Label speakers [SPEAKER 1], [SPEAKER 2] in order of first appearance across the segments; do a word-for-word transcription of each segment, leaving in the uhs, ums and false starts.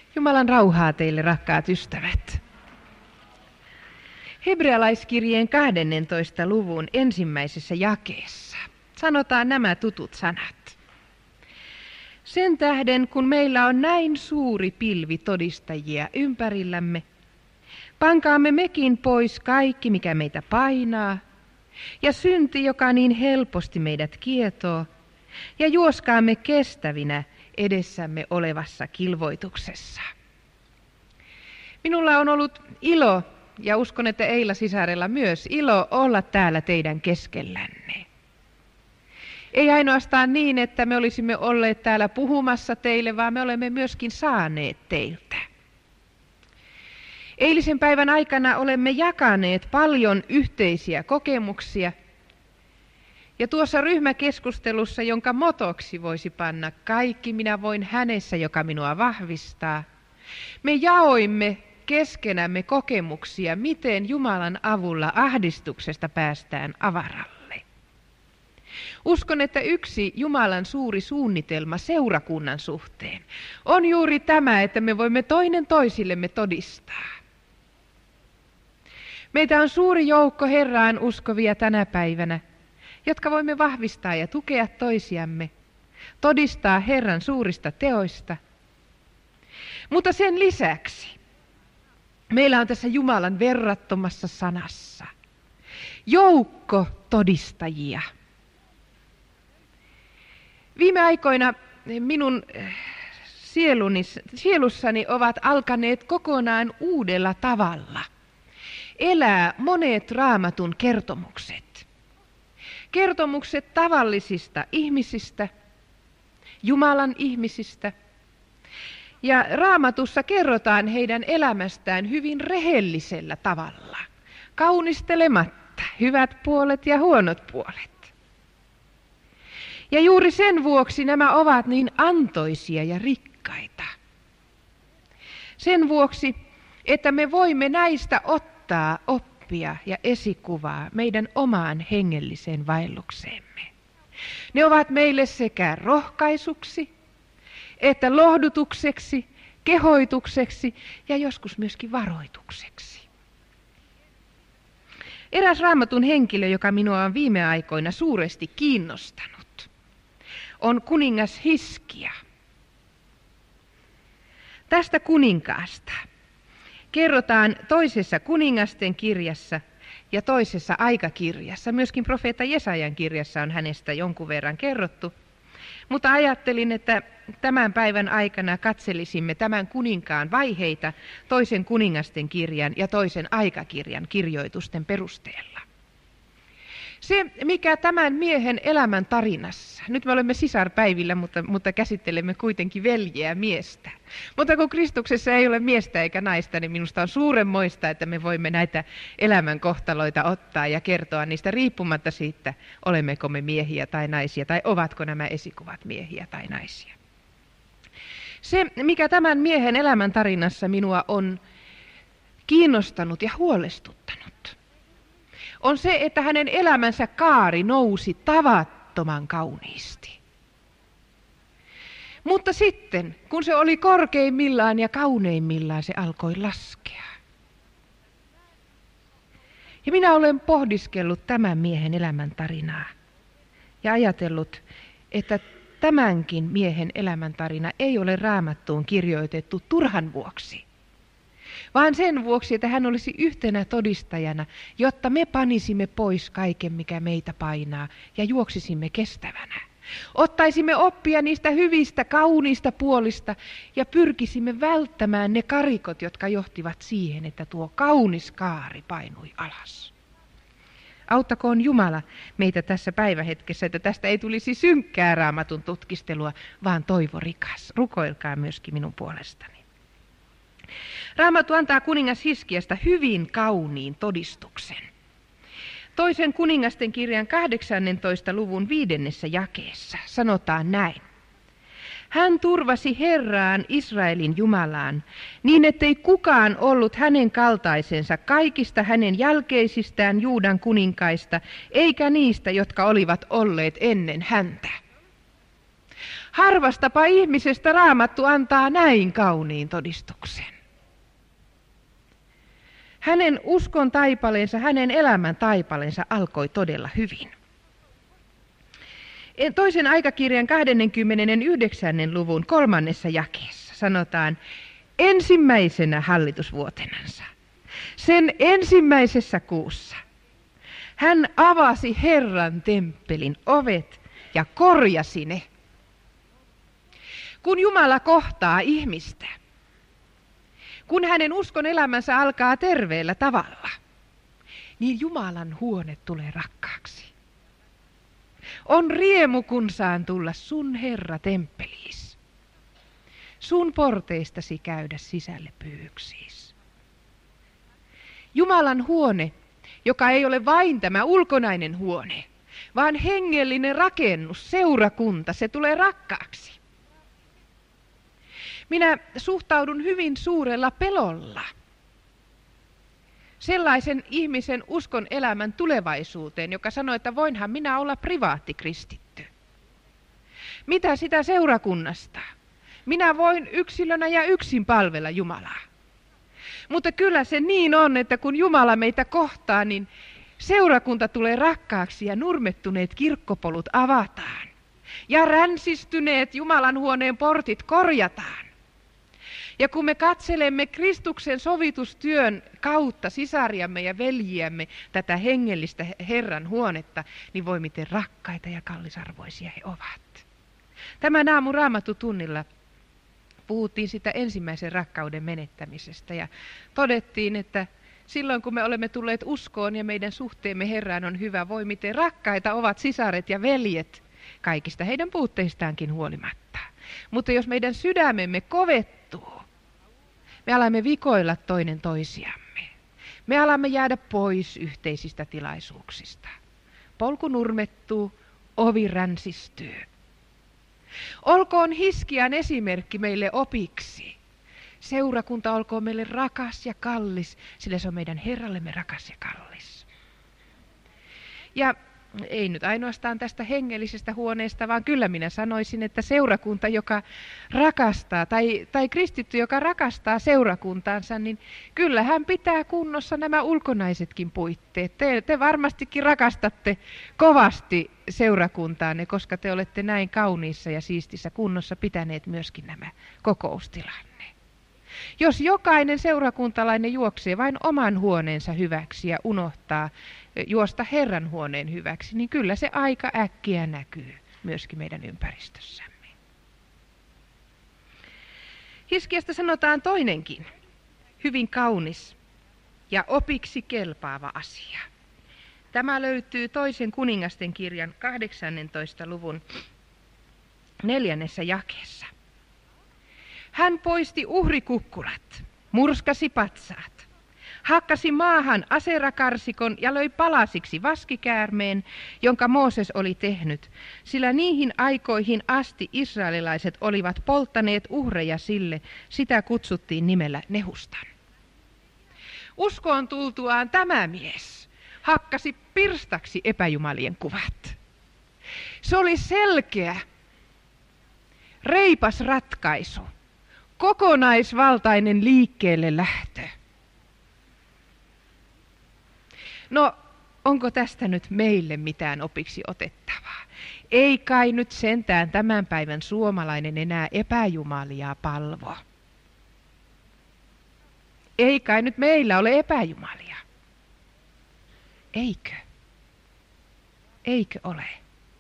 [SPEAKER 1] Jumalan rauhaa teille, rakkaat ystävät. Hebrealaiskirjeen kahdennentoista luvun ensimmäisessä jakeessa sanotaan nämä tutut sanat. Sen tähden, kun meillä on näin suuri pilvi todistajia ympärillämme, pankaamme mekin pois kaikki, mikä meitä painaa, ja synti, joka niin helposti meidät kietoo, ja juoskaamme kestävinä edessämme olevassa kilvoituksessa. Minulla on ollut ilo, ja uskon, että Eila sisarella myös, ilo olla täällä teidän keskellänne. Ei ainoastaan niin, että me olisimme olleet täällä puhumassa teille, vaan me olemme myöskin saaneet teiltä. Eilisen päivän aikana olemme jakaneet paljon yhteisiä kokemuksia. Ja tuossa ryhmäkeskustelussa, jonka motoksi voisi panna kaikki minä voin hänessä, joka minua vahvistaa, me jaoimme keskenämme kokemuksia, miten Jumalan avulla ahdistuksesta päästään avaralle. Uskon, että yksi Jumalan suuri suunnitelma seurakunnan suhteen on juuri tämä, että me voimme toinen toisillemme todistaa. Meitä on suuri joukko Herraan uskovia tänä päivänä, jotka voimme vahvistaa ja tukea toisiamme, todistaa Herran suurista teoista. Mutta sen lisäksi meillä on tässä Jumalan verrattomassa sanassa joukko todistajia. Viime aikoina minun sieluni, sielussani ovat alkaneet kokonaan uudella tavalla elää monet Raamatun kertomukset. Kertomukset tavallisista ihmisistä, Jumalan ihmisistä. Ja Raamatussa kerrotaan heidän elämästään hyvin rehellisellä tavalla, kaunistelematta hyvät puolet ja huonot puolet. Ja juuri sen vuoksi nämä ovat niin antoisia ja rikkaita. Sen vuoksi, että me voimme näistä ottaa oppia ja esikuvaa meidän omaan hengelliseen vaellukseemme. Ne ovat meille sekä rohkaisuksi, että lohdutukseksi, kehoitukseksi ja joskus myöskin varoitukseksi. Eräs Raamatun henkilö, joka minua on viime aikoina suuresti kiinnostanut, on kuningas Hiskia. Tästä kuninkaasta kerrotaan toisessa kuningasten kirjassa ja toisessa aikakirjassa. Myöskin profeetta Jesajan kirjassa on hänestä jonkun verran kerrottu. Mutta ajattelin, että tämän päivän aikana katselisimme tämän kuninkaan vaiheita toisen kuningasten kirjan ja toisen aikakirjan kirjoitusten perusteella. Se, mikä tämän miehen elämän tarinassa, nyt me olemme sisarpäivillä, mutta, mutta käsittelemme kuitenkin veljeä miestä. Mutta kun Kristuksessa ei ole miestä eikä naista, niin minusta on suuremmoista, että me voimme näitä elämän kohtaloita ottaa ja kertoa niistä riippumatta siitä, olemmeko me miehiä tai naisia, tai ovatko nämä esikuvat miehiä tai naisia. Se, mikä tämän miehen elämän tarinassa minua on kiinnostanut ja huolestuttanut, on se, että hänen elämänsä kaari nousi tavattoman kauniisti. Mutta sitten, kun se oli korkeimmillaan ja kauneimmillaan, se alkoi laskea. Ja minä olen pohdiskellut tämän miehen elämän tarinaa ja ajatellut, että tämänkin miehen elämän tarina ei ole Raamattuun kirjoitettu turhan vuoksi, vaan sen vuoksi, että hän olisi yhtenä todistajana, jotta me panisimme pois kaiken, mikä meitä painaa, ja juoksisimme kestävänä. Ottaisimme oppia niistä hyvistä, kauniista puolista, ja pyrkisimme välttämään ne karikot, jotka johtivat siihen, että tuo kaunis kaari painui alas. Auttakoon Jumala meitä tässä päivähetkessä, että tästä ei tulisi synkkää Raamatun tutkistelua, vaan toivorikas. Rukoilkaa myöskin minun puolestani. Raamattu antaa kuningas Hiskiasta hyvin kauniin todistuksen. Toisen kuningasten kirjan kahdeksannentoista luvun viidennessä jakeessa sanotaan näin. Hän turvasi Herraan Israelin Jumalaan, niin ettei kukaan ollut hänen kaltaisensa kaikista hänen jälkeisistään Juudan kuninkaista, eikä niistä, jotka olivat olleet ennen häntä. Harvastapa ihmisestä Raamattu antaa näin kauniin todistuksen. Hänen uskon taipaleensa, hänen elämän taipaleensa alkoi todella hyvin. Toisen aikakirjan kaksikymmentäyhdeksän luvun kolmannessa jakeessa sanotaan, ensimmäisenä hallitusvuotenansa, sen ensimmäisessä kuussa, hän avasi Herran temppelin ovet ja korjasi ne. Kun Jumala kohtaa ihmistä, kun hänen uskon elämänsä alkaa terveellä tavalla, niin Jumalan huone tulee rakkaaksi. On riemu, kun saan tulla sun Herra temppeliis. Sun porteistasi käydä sisälle pyyksiis. Jumalan huone, joka ei ole vain tämä ulkonainen huone, vaan hengellinen rakennus, seurakunta, se tulee rakkaaksi. Minä suhtaudun hyvin suurella pelolla sellaisen ihmisen uskon elämän tulevaisuuteen, joka sanoo, että voinhan minä olla privaattikristitty. Mitä sitä seurakunnasta? Minä voin yksilönä ja yksin palvella Jumalaa. Mutta kyllä se niin on, että kun Jumala meitä kohtaa, niin seurakunta tulee rakkaaksi ja nurmettuneet kirkkopolut avataan. Ja ränsistyneet Jumalan huoneen portit korjataan. Ja kun me katselemme Kristuksen sovitustyön kautta sisariamme ja veljiämme tätä hengellistä Herran huonetta, niin voi miten rakkaita ja kallisarvoisia he ovat. Tämän aamun Raamattutunnilla puhuttiin sitä ensimmäisen rakkauden menettämisestä ja todettiin, että silloin kun me olemme tulleet uskoon ja meidän suhteemme Herraan on hyvä, voi miten rakkaita ovat sisaret ja veljet kaikista heidän puutteistaankin huolimatta. Mutta jos meidän sydämemme kovettuu, me alamme vikoilla toinen toisiamme. Me alamme jäädä pois yhteisistä tilaisuuksista. Polku nurmettuu, ovi ränsistyy. Olkoon Hiskian esimerkki meille opiksi. Seurakunta olkoon meille rakas ja kallis, sillä se on meidän Herrallemme rakas ja kallis. Ja ei nyt ainoastaan tästä hengellisestä huoneesta, vaan kyllä minä sanoisin, että seurakunta, joka rakastaa, tai, tai kristitty, joka rakastaa seurakuntaansa, niin kyllä hän pitää kunnossa nämä ulkonaisetkin puitteet. Te, te varmastikin rakastatte kovasti seurakuntaanne, koska te olette näin kauniissa ja siistissä kunnossa pitäneet myöskin nämä kokoustilanne. Jos jokainen seurakuntalainen juoksee vain oman huoneensa hyväksi ja unohtaa juosta Herran huoneen hyväksi, niin kyllä se aika äkkiä näkyy myöskin meidän ympäristössämme. Hiskiasta sanotaan toinenkin, hyvin kaunis ja opiksi kelpaava asia. Tämä löytyy toisen kuningasten kirjan kahdeksannentoista luvun neljännessä jakeessa. Hän poisti uhrikukkulat, murskasi patsaat, hakkasi maahan aserakarsikon ja löi palasiksi vaskikäärmeen, jonka Mooses oli tehnyt, sillä niihin aikoihin asti israelilaiset olivat polttaneet uhreja sille, sitä kutsuttiin nimellä Nehustan. Uskoon tultuaan tämä mies hakkasi pirstaksi epäjumalien kuvat. Se oli selkeä, reipas ratkaisu. Kokonaisvaltainen liikkeelle lähtö. No, onko tästä nyt meille mitään opiksi otettavaa? Ei kai nyt sentään tämän päivän suomalainen enää epäjumalia palvo. Ei kai nyt meillä ole epäjumalia. Eikö? Eikö ole?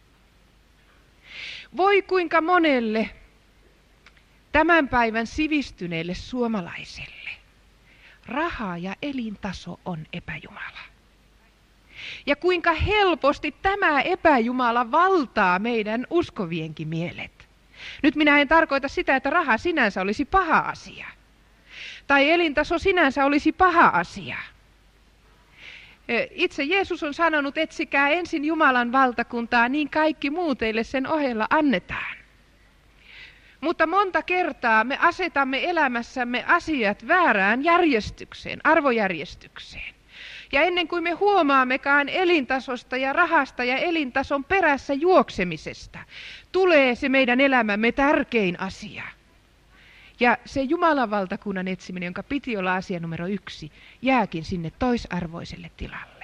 [SPEAKER 1] Voi kuinka monelle tämän päivän sivistyneelle suomalaiselle raha ja elintaso on epäjumala. Ja kuinka helposti tämä epäjumala valtaa meidän uskovienkin mielet. Nyt minä en tarkoita sitä, että raha sinänsä olisi paha asia. Tai elintaso sinänsä olisi paha asia. Itse Jeesus on sanonut, etsikää ensin Jumalan valtakuntaa, niin kaikki muu teille sen ohella annetaan. Mutta monta kertaa me asetamme elämässämme asiat väärään järjestykseen, arvojärjestykseen. Ja ennen kuin me huomaammekaan elintasosta ja rahasta ja elintason perässä juoksemisesta, tulee se meidän elämämme tärkein asia. Ja se Jumalan valtakunnan etsiminen, jonka piti olla asia numero yksi, jääkin sinne toisarvoiselle tilalle.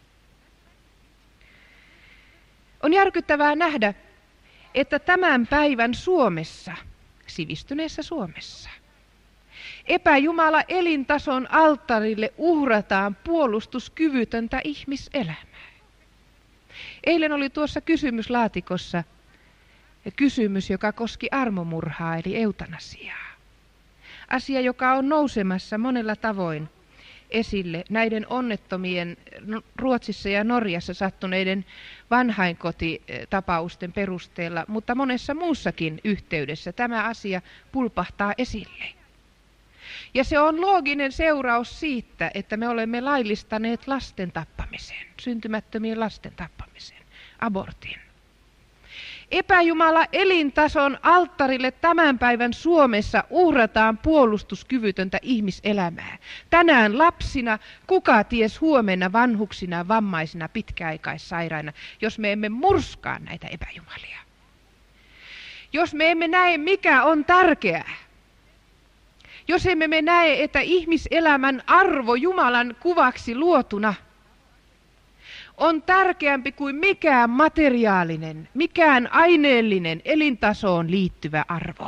[SPEAKER 1] On järkyttävää nähdä, että tämän päivän Suomessa, sivistyneessä Suomessa, epäjumala elintason alttarille uhrataan puolustuskyvytöntä ihmiselämää. Eilen oli tuossa kysymyslaatikossa kysymys, joka koski armomurhaa eli eutanasiaa. Asia, joka on nousemassa monella tavoin esille näiden onnettomien Ruotsissa ja Norjassa sattuneiden vanhainkotitapausten perusteella, mutta monessa muussakin yhteydessä tämä asia pulpahtaa esille. Ja se on looginen seuraus siitä, että me olemme laillistaneet lasten tappamisen, syntymättömien lasten tappamisen, abortin. Epäjumala elintason alttarille tämän päivän Suomessa uhrataan puolustuskyvytöntä ihmiselämää. Tänään lapsina, kuka ties huomenna vanhuksina, vammaisina, pitkäaikaissairaina, jos me emme murskaa näitä epäjumalia. Jos me emme näe, mikä on tärkeää. Jos emme me näe, että ihmiselämän arvo Jumalan kuvaksi luotuna on tärkeämpi kuin mikään materiaalinen, mikään aineellinen elintasoon liittyvä arvo.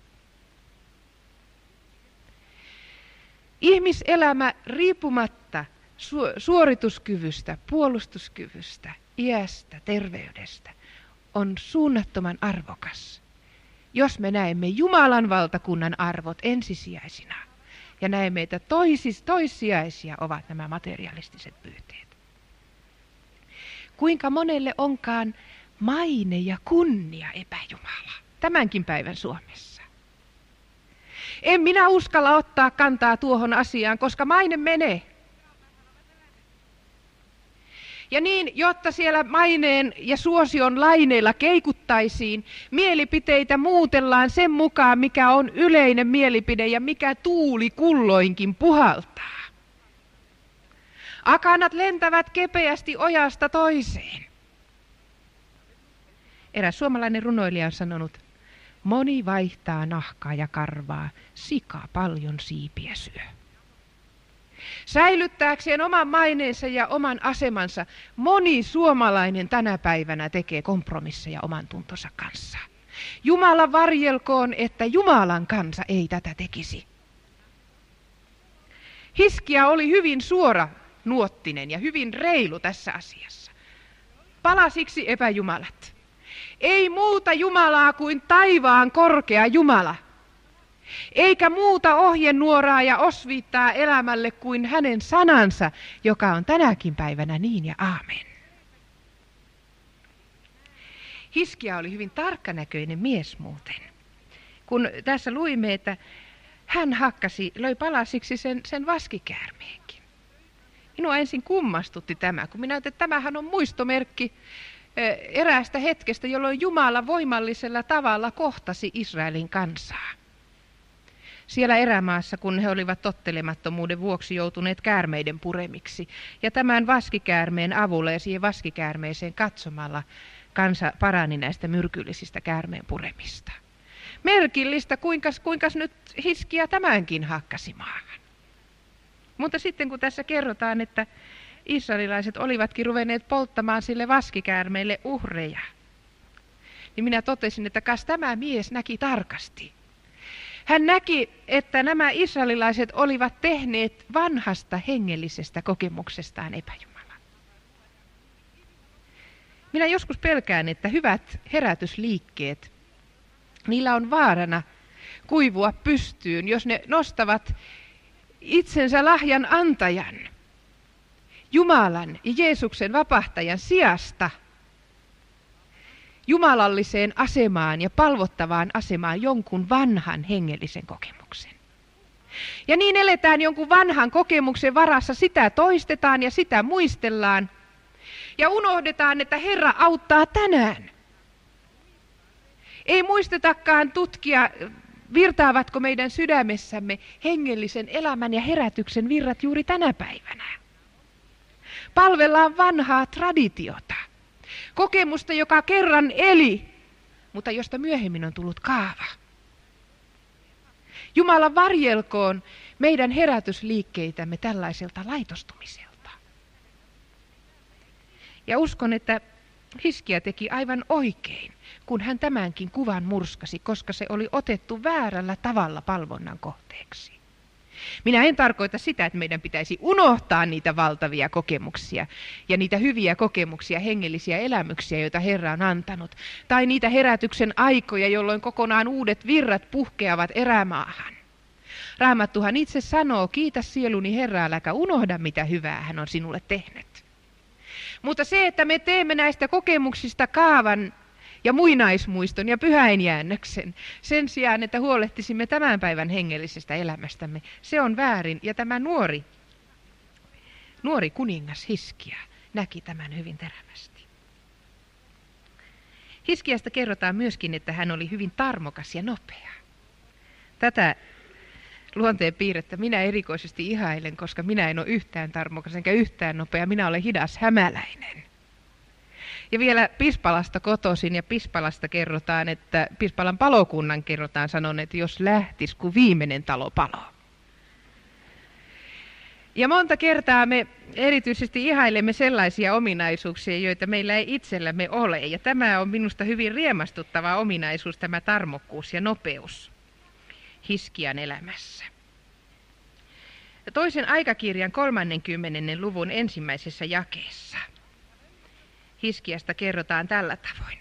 [SPEAKER 1] Ihmiselämä riippumatta su- suorituskyvystä, puolustuskyvystä, iästä, terveydestä on suunnattoman arvokas, jos me näemme Jumalan valtakunnan arvot ensisijaisina ja näemme, että toisis, toissijaisia ovat nämä materialistiset pyyteet. Kuinka monelle onkaan maine ja kunnia epäjumala tämänkin päivän Suomessa? En minä uskalla ottaa kantaa tuohon asiaan, koska maine menee. Ja niin, jotta siellä maineen ja suosion laineilla keikuttaisiin, mielipiteitä muutellaan sen mukaan, mikä on yleinen mielipide ja mikä tuuli kulloinkin puhaltaa. Akanat lentävät kepeästi ojasta toiseen. Eräs suomalainen runoilija on sanonut, moni vaihtaa nahkaa ja karvaa, sika paljon siipiä syö. Säilyttääkseen oman maineensa ja oman asemansa, moni suomalainen tänä päivänä tekee kompromisseja oman tuntonsa kanssa. Jumala varjelkoon, että Jumalan kansa ei tätä tekisi. Hiskia oli hyvin suora nuottinen ja hyvin reilu tässä asiassa. Palasiksi epäjumalat. Ei muuta Jumalaa kuin taivaan korkea Jumala. Eikä muuta ohjenuoraa ja osviittaa elämälle kuin hänen sanansa, joka on tänäkin päivänä niin ja aamen. Hiskia oli hyvin tarkkanäköinen mies muuten. Kun tässä luimme, että hän hakkasi, löi palasiksi sen, sen vaskikäärmeenkin. Minua ensin kummastutti tämä, kun minä ajattelin, että tämähän on muistomerkki eräästä hetkestä, jolloin Jumala voimallisella tavalla kohtasi Israelin kansaa. Siellä erämaassa, kun he olivat tottelemattomuuden vuoksi joutuneet käärmeiden puremiksi. Ja tämän vaskikäärmeen avulla ja siihen vaskikäärmeeseen katsomalla kansa parani näistä myrkyllisistä käärmeen puremista. Merkillistä, kuinkas, kuinkas nyt Hiskia tämänkin hakkasi maahan. Mutta sitten kun tässä kerrotaan, että israelilaiset olivatkin ruvenneet polttamaan sille vaskikäärmeelle uhreja, niin minä totesin, että kas tämä mies näki tarkasti. Hän näki, että nämä israelilaiset olivat tehneet vanhasta hengellisestä kokemuksestaan epäjumalan. Minä joskus pelkään, että hyvät herätysliikkeet, niillä on vaarana kuivua pystyyn, jos ne nostavat itsensä lahjan antajan, Jumalan ja Jeesuksen vapahtajan sijasta jumalalliseen asemaan ja palvottavaan asemaan jonkun vanhan hengellisen kokemuksen. Ja niin eletään jonkun vanhan kokemuksen varassa, sitä toistetaan ja sitä muistellaan. Ja unohdetaan, että Herra auttaa tänään. Ei muistetakaan tutkia, virtaavatko meidän sydämessämme hengellisen elämän ja herätyksen virrat juuri tänä päivänä. Palvellaan vanhaa traditiota. Kokemusta, joka kerran eli, mutta josta myöhemmin on tullut kaava. Jumala varjelkoon meidän herätysliikkeitämme tällaiselta laitostumiselta. Ja uskon, että Hiskia teki aivan oikein, kun hän tämänkin kuvan murskasi, koska se oli otettu väärällä tavalla palvonnan kohteeksi. Minä en tarkoita sitä, että meidän pitäisi unohtaa niitä valtavia kokemuksia ja niitä hyviä kokemuksia, hengellisiä elämyksiä, joita Herra on antanut. Tai niitä herätyksen aikoja, jolloin kokonaan uudet virrat puhkeavat erämaahan. Raamattuhan itse sanoo, kiitä sieluni Herraa, äläkä unohda mitä hyvää hän on sinulle tehnyt. Mutta se, että me teemme näistä kokemuksista kaavan ja muinaismuiston ja pyhäinjäännöksen sen sijaan, että huolehtisimme tämän päivän hengellisestä elämästämme, se on väärin. Ja tämä nuori, nuori kuningas Hiskia näki tämän hyvin terävästi. Hiskiasta kerrotaan myöskin, että hän oli hyvin tarmokas ja nopea. Tätä luonteen piirrettä minä erikoisesti ihailen, koska minä en ole yhtään tarmokas enkä yhtään nopea. Minä olen hidas hämäläinen. Ja vielä Pispalasta kotoisin, ja Pispalasta kerrotaan, että Pispalan palokunnan kerrotaan sanon, että jos lähtis, kun viimeinen talo palo. Ja monta kertaa me erityisesti ihailemme sellaisia ominaisuuksia, joita meillä ei itsellämme ole. Ja tämä on minusta hyvin riemastuttava ominaisuus, tämä tarmokkuus ja nopeus Hiskian elämässä. Toisen aikakirjan kolmannenkymmenennen luvun ensimmäisessä jakeessa Hiskiasta kerrotaan tällä tavoin.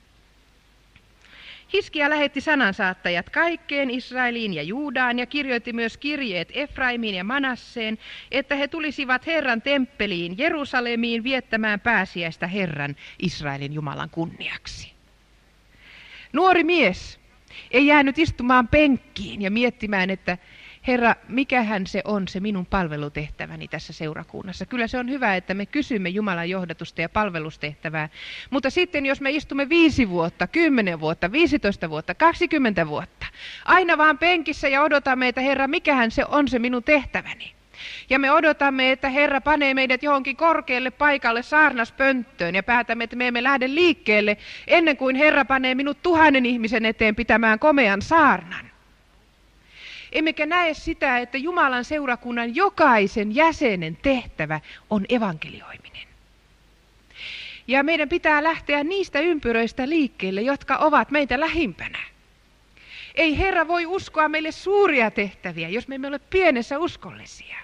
[SPEAKER 1] Hiskia lähetti sanansaattajat kaikkeen Israeliin ja Juudaan ja kirjoitti myös kirjeet Efraimiin ja Manasseen, että he tulisivat Herran temppeliin Jerusalemiin viettämään pääsiäistä Herran Israelin Jumalan kunniaksi. Nuori mies ei jäänyt istumaan penkkiin ja miettimään, että Herra, mikähän se on se minun palvelutehtäväni tässä seurakunnassa. Kyllä se on hyvä, että me kysymme Jumalan johdatusta ja palvelustehtävää. Mutta sitten jos me istumme viisi vuotta, kymmenen vuotta, viisitoista vuotta, kaksikymmentä vuotta, aina vaan penkissä ja odotamme, että Herra, mikähän se on se minun tehtäväni. Ja me odotamme, että Herra panee meidät johonkin korkealle paikalle saarnaspönttöön ja päätämme, että me emme lähde liikkeelle ennen kuin Herra panee minut tuhannen ihmisen eteen pitämään komean saarnan. Emmekä näe sitä, että Jumalan seurakunnan jokaisen jäsenen tehtävä on evankelioiminen. Ja meidän pitää lähteä niistä ympyröistä liikkeelle, jotka ovat meitä lähimpänä. Ei Herra voi uskoa meille suuria tehtäviä, jos me emme ole pienessä uskollisia.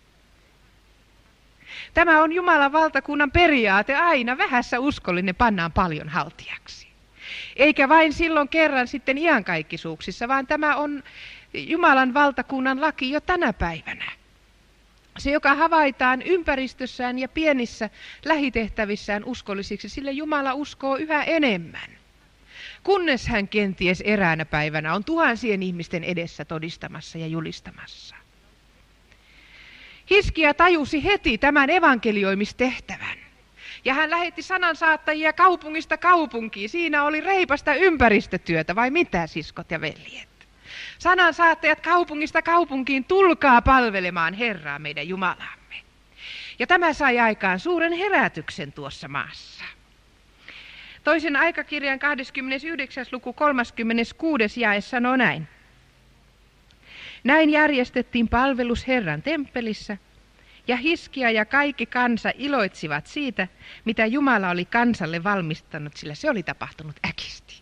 [SPEAKER 1] Tämä on Jumalan valtakunnan periaate, aina vähässä uskollinen pannaan paljon haltijaksi. Eikä vain silloin kerran sitten iankaikkisuuksissa, vaan tämä on Jumalan valtakunnan laki jo tänä päivänä. Se, joka havaitaan ympäristössään ja pienissä lähitehtävissään uskollisiksi, sille Jumala uskoo yhä enemmän. Kunnes hän kenties eräänä päivänä on tuhansien ihmisten edessä todistamassa ja julistamassa. Hiskia tajusi heti tämän evankelioimistehtävän. Ja hän lähetti sanansaattajia kaupungista kaupunkiin. Siinä oli reipasta ympäristötyötä, vai mitä, siskot ja veljet? Sanansaattajat kaupungista kaupunkiin, tulkaa palvelemaan Herraa, meidän Jumalaamme. Ja tämä sai aikaan suuren herätyksen tuossa maassa. Toisen aikakirjan kahdeskymmenesyhdeksäs luku kolmaskymmeneskuudes jae sanoo näin. Näin järjestettiin palvelus Herran temppelissä, ja Hiskia ja kaikki kansa iloitsivat siitä, mitä Jumala oli kansalle valmistanut, sillä se oli tapahtunut äkisti.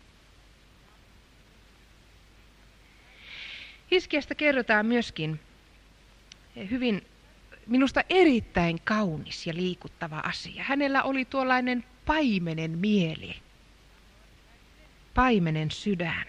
[SPEAKER 1] Hiskiasta kerrotaan myöskin hyvin, minusta erittäin kaunis ja liikuttava asia. Hänellä oli tuollainen paimenen mieli, paimenen sydän.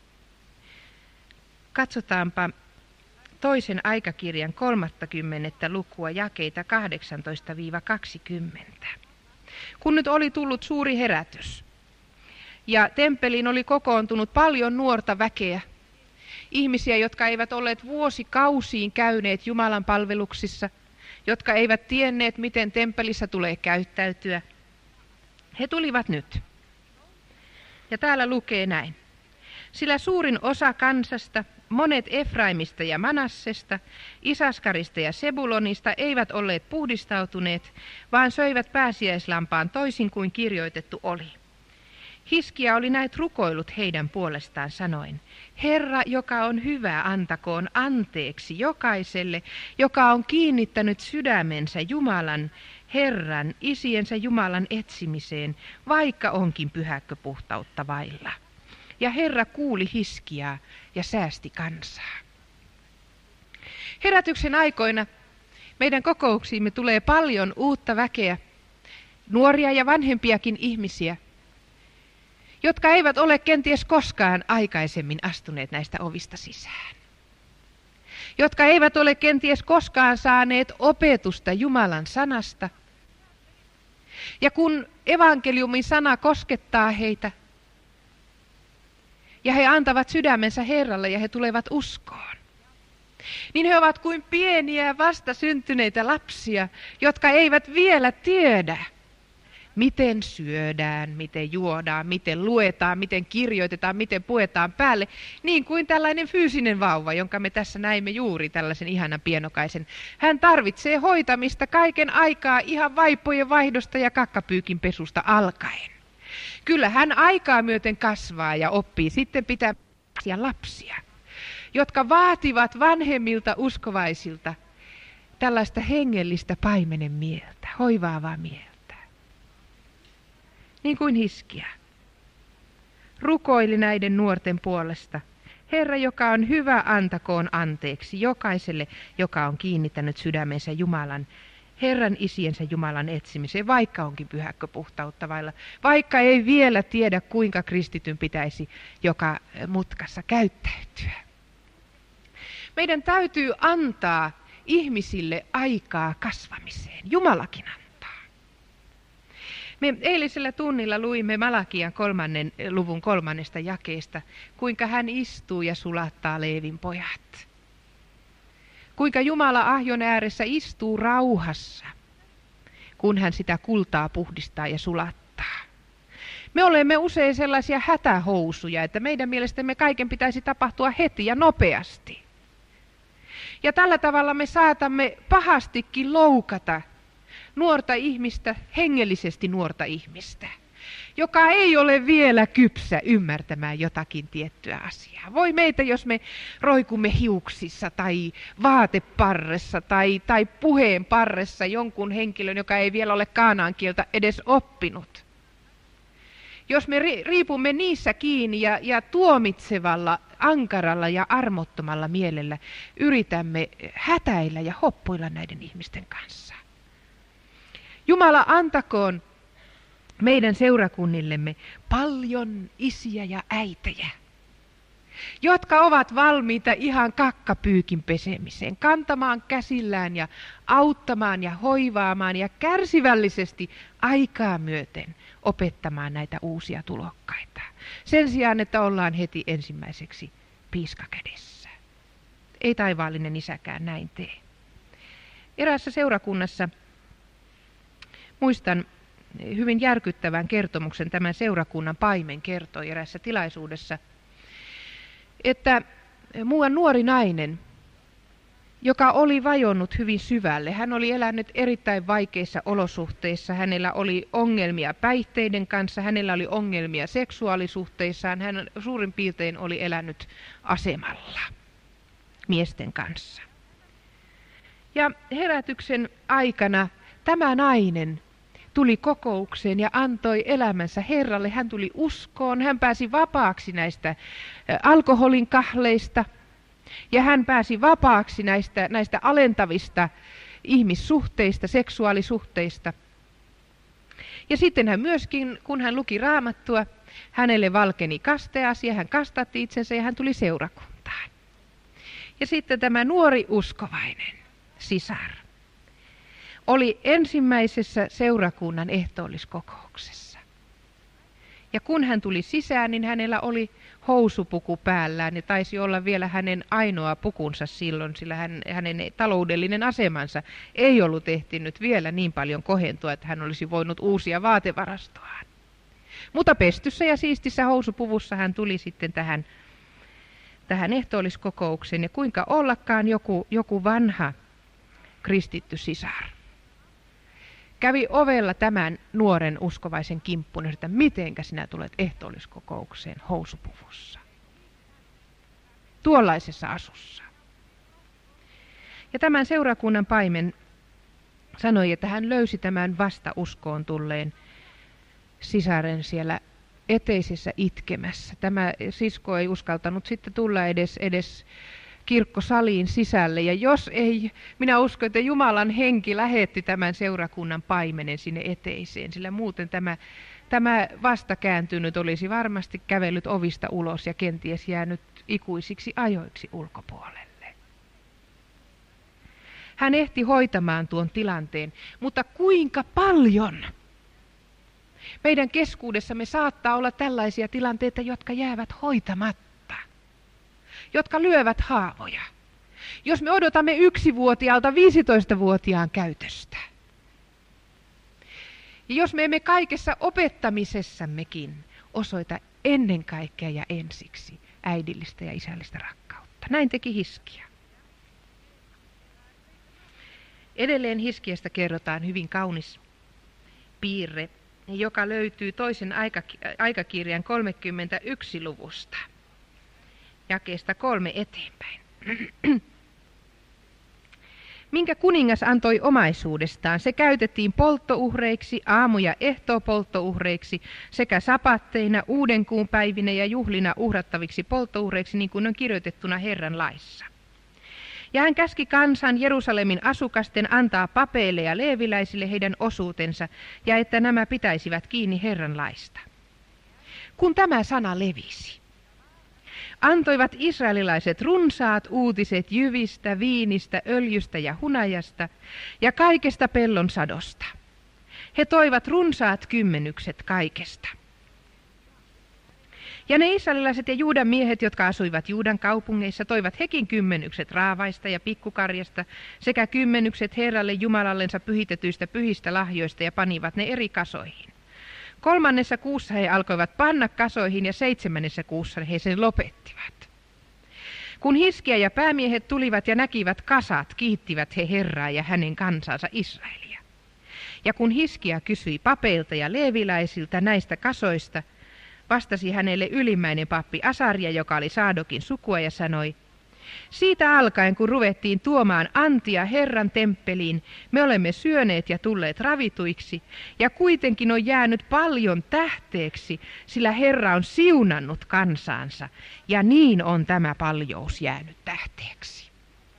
[SPEAKER 1] Katsotaanpa toisen aikakirjan kolmattakymmenettä lukua jakeita kahdeksantoista kaksikymmentä. Kun nyt oli tullut suuri herätys ja temppeliin oli kokoontunut paljon nuorta väkeä, ihmisiä, jotka eivät olleet vuosikausiin käyneet Jumalan palveluksissa, jotka eivät tienneet, miten temppelissä tulee käyttäytyä. He tulivat nyt. Ja täällä lukee näin. Sillä suurin osa kansasta, monet Efraimista ja Manassesta, Isaskarista ja Sebulonista eivät olleet puhdistautuneet, vaan söivät pääsiäislampaan toisin kuin kirjoitettu oli. Hiskia oli näet rukoillut heidän puolestaan sanoen, Herra, joka on hyvä, antakoon anteeksi jokaiselle, joka on kiinnittänyt sydämensä Jumalan, Herran, isiensä Jumalan etsimiseen, vaikka onkin pyhäkköpuhtautta vailla. Ja Herra kuuli Hiskiaa ja säästi kansaa. Herätyksen aikoina meidän kokouksiimme tulee paljon uutta väkeä, nuoria ja vanhempiakin ihmisiä, jotka eivät ole kenties koskaan aikaisemmin astuneet näistä ovista sisään. Jotka eivät ole kenties koskaan saaneet opetusta Jumalan sanasta. Ja kun evankeliumin sana koskettaa heitä, ja he antavat sydämensä Herralle ja he tulevat uskoon, niin he ovat kuin pieniä vastasyntyneitä lapsia, jotka eivät vielä tiedä, miten syödään, miten juodaan, miten luetaan, miten kirjoitetaan, miten puetaan päälle. Niin kuin tällainen fyysinen vauva, jonka me tässä näimme juuri, tällaisen ihanan pienokaisen. Hän tarvitsee hoitamista kaiken aikaa ihan vaippojen vaihdosta ja kakkapyykin pesusta alkaen. Kyllä hän aikaa myöten kasvaa ja oppii sitten pitää lapsia, jotka vaativat vanhemmilta uskovaisilta tällaista hengellistä paimenen mieltä, hoivaavaa mieltä. Niin kuin Hiskia rukoili näiden nuorten puolesta. Herra, joka on hyvä, antakoon anteeksi jokaiselle, joka on kiinnittänyt sydämensä Jumalan, Herran isiensä Jumalan etsimiseen, vaikka onkin pyhäkköpuhtautta vailla, vaikka ei vielä tiedä, kuinka kristityn pitäisi joka mutkassa käyttäytyä. Meidän täytyy antaa ihmisille aikaa kasvamiseen. Jumalakin antaa. Me eilisellä tunnilla luimme Malakian kolmannen luvun kolmannesta jakeesta, kuinka hän istuu ja sulattaa Leevin pojat. Kuinka Jumala ahjon ääressä istuu rauhassa, kun hän sitä kultaa puhdistaa ja sulattaa. Me olemme usein sellaisia hätähousuja, että meidän mielestämme kaiken pitäisi tapahtua heti ja nopeasti. Ja tällä tavalla me saatamme pahastikin loukata nuorta ihmistä, hengellisesti nuorta ihmistä, joka ei ole vielä kypsä ymmärtämään jotakin tiettyä asiaa. Voi meitä, jos me roikumme hiuksissa tai vaateparressa tai, tai puheen parressa jonkun henkilön, joka ei vielä ole kaanaan kieltä edes oppinut. Jos me riipumme niissä kiinni ja, ja tuomitsevalla, ankaralla ja armottomalla mielellä yritämme hätäillä ja hoppuilla näiden ihmisten kanssa. Jumala antakoon meidän seurakunnillemme paljon isiä ja äitejä, jotka ovat valmiita ihan kakkapyykin pesemiseen, kantamaan käsillään ja auttamaan ja hoivaamaan ja kärsivällisesti aikaa myöten opettamaan näitä uusia tulokkaita. Sen sijaan, että ollaan heti ensimmäiseksi piiska kädessä. Ei taivaallinen isäkään näin tee. Eräässä seurakunnassa muistan hyvin järkyttävän kertomuksen, tämän seurakunnan paimen kertoi eräässä tilaisuudessa, että muuan nuori nainen, joka oli vajonnut hyvin syvälle, hän oli elänyt erittäin vaikeissa olosuhteissa, hänellä oli ongelmia päihteiden kanssa, hänellä oli ongelmia seksuaalisuhteissaan, hän suurin piirtein oli elänyt asemalla miesten kanssa. Ja herätyksen aikana tämä nainen tuli kokoukseen ja antoi elämänsä Herralle. Hän tuli uskoon, hän pääsi vapaaksi näistä alkoholin kahleista ja hän pääsi vapaaksi näistä, näistä alentavista ihmissuhteista, seksuaalisuhteista. Ja sitten hän myöskin, kun hän luki Raamattua, hänelle valkeni kasteasia, hän kastatti itsensä ja hän tuli seurakuntaan. Ja sitten tämä nuori uskovainen sisar oli ensimmäisessä seurakunnan ehtoolliskokouksessa. Ja kun hän tuli sisään, niin hänellä oli housupuku päällään ja taisi olla vielä hänen ainoa pukunsa silloin, sillä hän, hänen taloudellinen asemansa ei ollut ehtinyt vielä niin paljon kohentua, että hän olisi voinut uusia vaatevarastoaan. Mutta pestyssä ja siistissä housupuvussa hän tuli sitten tähän, tähän ehtoolliskokoukseen ja kuinka ollakaan joku, joku vanha kristitty sisar kävi ovella tämän nuoren uskovaisen kimppuun, että mitenkä sinä tulet ehtoolliskokoukseen housupuvussa. Tuollaisessa asussa. Ja tämän seurakunnan paimen sanoi, että hän löysi tämän vasta uskoon tulleen sisaren siellä eteisessä itkemässä. Tämä sisko ei uskaltanut sitten tulla edes, edes kirkkosaliin sisälle. Ja jos ei, minä uskon, että Jumalan henki lähetti tämän seurakunnan paimenen sinne eteiseen, sillä muuten tämä, tämä vastakääntynyt olisi varmasti kävellyt ovista ulos ja kenties jäänyt ikuisiksi ajoiksi ulkopuolelle. Hän ehti hoitamaan tuon tilanteen, mutta kuinka paljon meidän keskuudessamme saattaa olla tällaisia tilanteita, jotka jäävät hoitamatta, jotka lyövät haavoja. Jos me odotamme yksivuotiaalta viisitoistavuotiaan käytöstä, ja jos me emme kaikessa opettamisessammekin osoita ennen kaikkea ja ensiksi äidillistä ja isällistä rakkautta. Näin teki Hiskia. Edelleen Hiskiasta kerrotaan hyvin kaunis piirre, joka löytyy toisen aikakirjan kolmekymmentäyksi luvusta, jakeesta kolme eteenpäin. Minkä kuningas antoi omaisuudestaan, se käytettiin polttouhreiksi, aamu- ja ehtoopolttouhreiksi sekä sapatteina, uuden kuun päivinä ja juhlina uhrattaviksi polttouhreiksi, niin kuin on kirjoitettuna Herran laissa. Ja hän käski kansan Jerusalemin asukasten antaa papeille ja leeviläisille heidän osuutensa, ja että nämä pitäisivät kiinni Herran laista. Kun tämä sana levisi, antoivat israelilaiset runsaat uutiset jyvistä, viinistä, öljystä ja hunajasta ja kaikesta pellon sadosta. He toivat runsaat kymmenykset kaikesta. Ja ne israelilaiset ja Juudan miehet, jotka asuivat Juudan kaupungeissa, toivat hekin kymmenykset raavaista ja pikkukarjasta sekä kymmenykset Herralle Jumalallensa pyhitetyistä pyhistä lahjoista ja panivat ne eri kasoihin. Kolmannessa kuussa he alkoivat panna kasoihin ja seitsemännessä kuussa he sen lopettivat. Kun Hiskia ja päämiehet tulivat ja näkivät kasat, kiittivät he Herraa ja hänen kansansa Israelia. Ja kun Hiskia kysyi papeilta ja leeviläisiltä näistä kasoista, vastasi hänelle ylimmäinen pappi Asaria, joka oli Saadokin sukua, ja sanoi: siitä alkaen, kun ruvettiin tuomaan antia Herran temppeliin, me olemme syöneet ja tulleet ravituiksi, ja kuitenkin on jäänyt paljon tähteeksi, sillä Herra on siunannut kansansa, ja niin on tämä paljous jäänyt tähteeksi.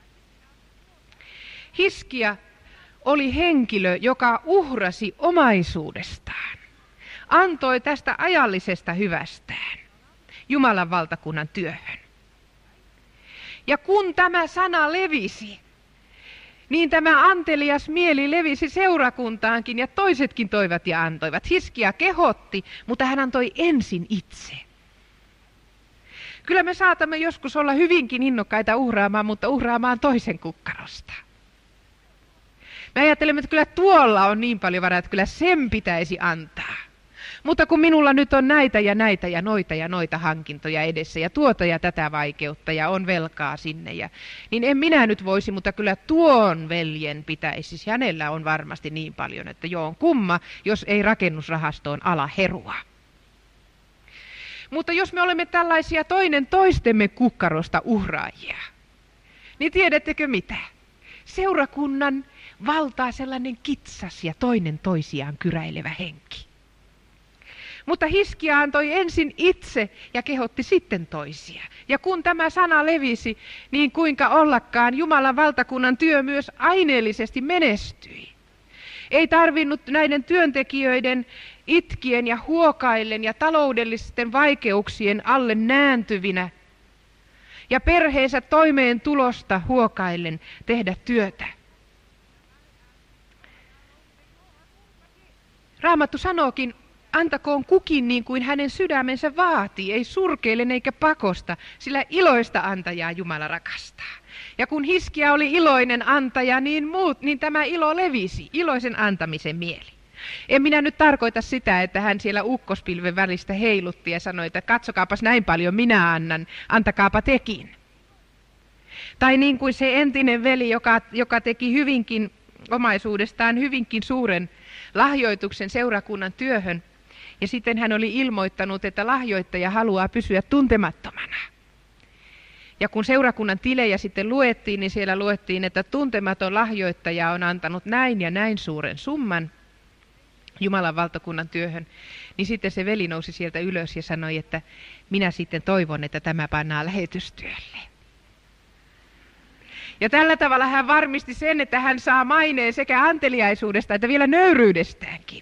[SPEAKER 1] Hiskia oli henkilö, joka uhrasi omaisuudestaan, antoi tästä ajallisesta hyvästään Jumalan valtakunnan työhön. Ja kun tämä sana levisi, niin tämä antelias mieli levisi seurakuntaankin ja toisetkin toivat ja antoivat. Hiskia kehotti, mutta hän antoi ensin itse. Kyllä me saatamme joskus olla hyvinkin innokkaita uhraamaan, mutta uhraamaan toisen kukkarosta. Me ajattelemme, että kyllä tuolla on niin paljon varaa, että kyllä sen pitäisi antaa. Mutta kun minulla nyt on näitä ja näitä ja noita ja noita hankintoja edessä ja tuota ja tätä vaikeutta ja on velkaa sinne, ja, niin en minä nyt voisi, mutta kyllä tuon veljen pitäisi. Hänellä on varmasti niin paljon, että joo on kumma, jos ei rakennusrahastoon ala herua. Mutta jos me olemme tällaisia toinen toistemme kukkarosta uhraajia, niin tiedättekö mitä? Seurakunnan valtaa sellainen kitsas ja toinen toisiaan kyräilevä henki. Mutta Hiskia antoi ensin itse ja kehotti sitten toisia. Ja kun tämä sana levisi, niin kuinka ollakaan Jumalan valtakunnan työ myös aineellisesti menestyi. Ei tarvinnut näiden työntekijöiden itkien ja huokaillen ja taloudellisten vaikeuksien alle nääntyvinä ja perheensä toimeentulosta huokaillen tehdä työtä. Raamattu sanookin: antakoon kukin niin kuin hänen sydämensä vaatii, ei surkeillen eikä pakosta, sillä iloista antajaa Jumala rakastaa. Ja kun Hiskia oli iloinen antaja, niin, muut, niin tämä ilo levisi, iloisen antamisen mieli. En minä nyt tarkoita sitä, että hän siellä ukkospilven välistä heilutti ja sanoi, että katsokaapas näin paljon minä annan, antakaapa tekin. Tai niin kuin se entinen veli, joka, joka teki hyvinkin omaisuudestaan hyvinkin suuren lahjoituksen seurakunnan työhön. Ja sitten hän oli ilmoittanut, että lahjoittaja haluaa pysyä tuntemattomana. Ja kun seurakunnan tilejä sitten luettiin, niin siellä luettiin, että tuntematon lahjoittaja on antanut näin ja näin suuren summan Jumalan valtakunnan työhön. Niin sitten se veli nousi sieltä ylös ja sanoi, että minä sitten toivon, että tämä pannaan lähetystyölle. Ja tällä tavalla hän varmisti sen, että hän saa maineen sekä anteliaisuudesta että vielä nöyryydestäänkin.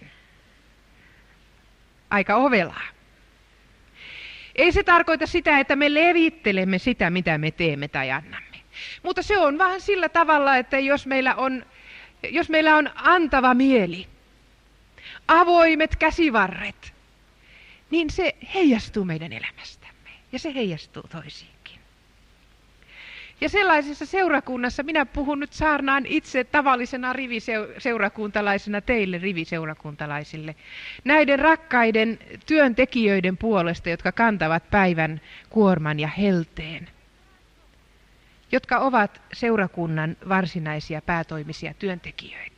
[SPEAKER 1] Aika ovelaa. Ei se tarkoita sitä, että me levittelemme sitä, mitä me teemme tai annamme. Mutta se on vähän sillä tavalla, että jos meillä on, jos meillä on antava mieli, avoimet käsivarret, niin se heijastuu meidän elämästämme ja se heijastuu toisiinkin. Ja sellaisessa seurakunnassa, minä puhun nyt saarnaan itse tavallisena riviseurakuntalaisena teille riviseurakuntalaisille, näiden rakkaiden työntekijöiden puolesta, jotka kantavat päivän kuorman ja helteen, jotka ovat seurakunnan varsinaisia päätoimisia työntekijöitä.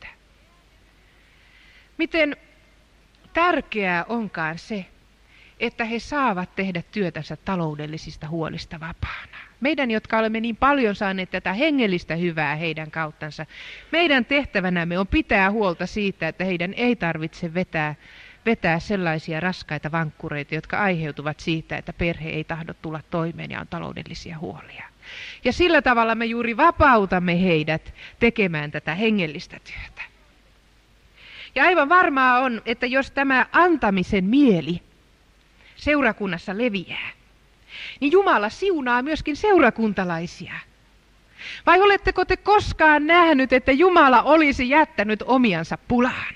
[SPEAKER 1] Miten tärkeää onkaan se, että he saavat tehdä työtänsä taloudellisista huolista vapaana. Meidän, jotka olemme niin paljon saaneet tätä hengellistä hyvää heidän kauttansa, meidän tehtävänämme on pitää huolta siitä, että heidän ei tarvitse vetää, vetää sellaisia raskaita vankkureita, jotka aiheutuvat siitä, että perhe ei tahdo tulla toimeen ja on taloudellisia huolia. Ja sillä tavalla me juuri vapautamme heidät tekemään tätä hengellistä työtä. Ja aivan varmaa on, että jos tämä antamisen mieli seurakunnassa leviää, niin Jumala siunaa myöskin seurakuntalaisia. Vai oletteko te koskaan nähnyt, että Jumala olisi jättänyt omiansa pulaan?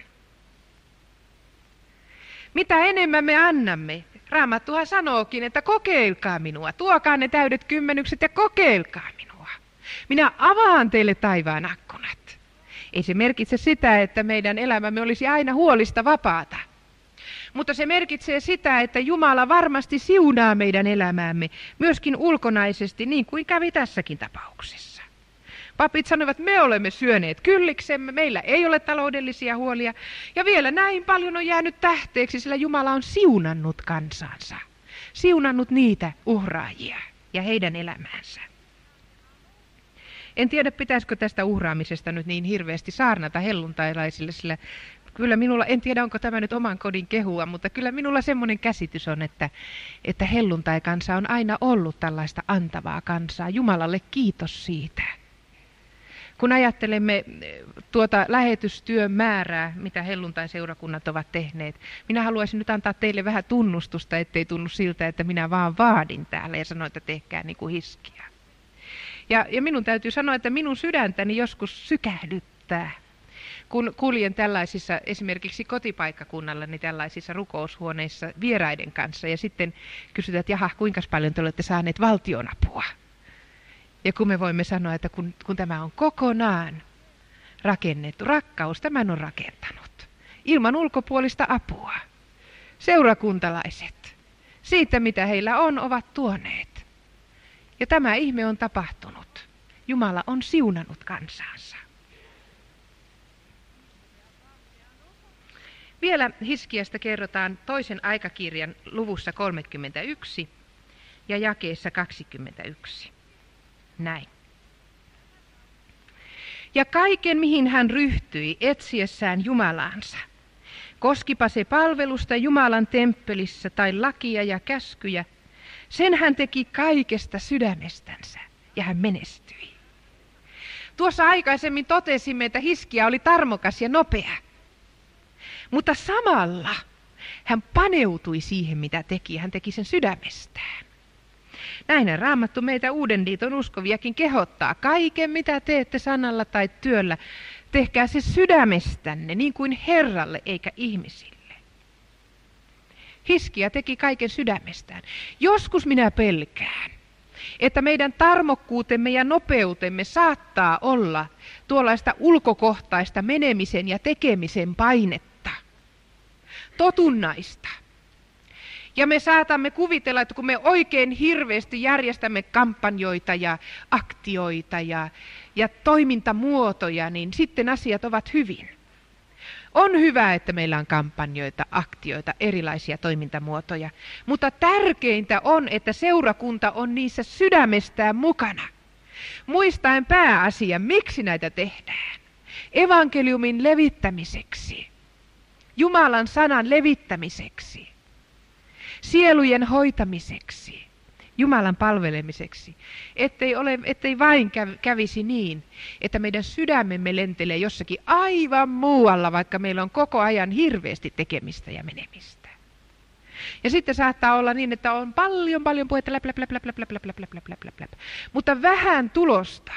[SPEAKER 1] Mitä enemmän me annamme, Raamattuhan sanookin, että kokeilkaa minua, tuokaa ne täydet kymmenykset ja kokeilkaa minua. Minä avaan teille taivaan akkunat. Ei se merkitse sitä, että meidän elämämme olisi aina huolista vapaata. Mutta se merkitsee sitä, että Jumala varmasti siunaa meidän elämäämme myöskin ulkonaisesti, niin kuin kävi tässäkin tapauksessa. Papit sanoivat, että me olemme syöneet kylliksemme, meillä ei ole taloudellisia huolia. Ja vielä näin paljon on jäänyt tähteeksi, sillä Jumala on siunannut kansansa. Siunannut niitä uhraajia ja heidän elämäänsä. En tiedä, pitäisikö tästä uhraamisesta nyt niin hirveästi saarnata helluntailaisille, sillä kyllä minulla, en tiedä onko tämä nyt oman kodin kehua, mutta kyllä minulla semmoinen käsitys on, että, että helluntaikansa on aina ollut tällaista antavaa kansaa. Jumalalle kiitos siitä. Kun ajattelemme tuota lähetystyön määrää, mitä helluntaiseurakunnat ovat tehneet, minä haluaisin nyt antaa teille vähän tunnustusta, ettei tunnu siltä, että minä vaan vaadin täällä ja sanoin, että tehkää niin kuin Hiskia. Ja, ja minun täytyy sanoa, että minun sydäntäni joskus sykähdyttää, kun kuljen tällaisissa, esimerkiksi kotipaikkakunnallani tällaisissa rukoushuoneissa vieraiden kanssa ja sitten kysytään, että jaha, kuinka paljon te olette saaneet valtionapua? Ja kun me voimme sanoa, että kun, kun tämä on kokonaan rakennettu, rakkaus tämän on rakentanut, ilman ulkopuolista apua. Seurakuntalaiset, siitä mitä heillä on, ovat tuoneet. Ja tämä ihme on tapahtunut. Jumala on siunannut kansansa. Vielä Hiskiasta kerrotaan toisen aikakirjan luvussa kolmekymmentäyksi ja jakeessa kaksikymmentäyksi. Näin. Ja kaiken, mihin hän ryhtyi etsiessään Jumalaansa, koskipa se palvelusta Jumalan temppelissä tai lakia ja käskyjä, sen hän teki kaikesta sydämestänsä ja hän menestyi. Tuossa aikaisemmin totesimme, että Hiskia oli tarmokas ja nopea. Mutta samalla hän paneutui siihen, mitä teki. Hän teki sen sydämestään. Näin Raamattu meitä Uuden liiton uskoviakin kehottaa. Kaiken, mitä teette sanalla tai työllä, tehkää se sydämestänne, niin kuin Herralle eikä ihmisille. Hiskia teki kaiken sydämestään. Joskus minä pelkään, että meidän tarmokkuutemme ja nopeutemme saattaa olla tuollaista ulkokohtaista menemisen ja tekemisen painetta, totunnaista. Ja me saatamme kuvitella, että kun me oikein hirveästi järjestämme kampanjoita ja aktioita ja, ja toimintamuotoja, niin sitten asiat ovat hyvin. On hyvä, että meillä on kampanjoita, aktioita, erilaisia toimintamuotoja, mutta tärkeintä on, että seurakunta on niissä sydämestään mukana. Muistaen pääasia, miksi näitä tehdään. Evankeliumin levittämiseksi, Jumalan sanan levittämiseksi, sielujen hoitamiseksi, Jumalan palvelemiseksi, ettei, ole, ettei vain kävisi niin, että meidän sydämemme lentelee jossakin aivan muualla, vaikka meillä on koko ajan hirveästi tekemistä ja menemistä. Ja sitten saattaa olla niin, että on paljon paljon puhetta, läp, läp, läp, läp, läp, läp, läp, läp, läp, läp, läp, läp, mutta vähän tulosta.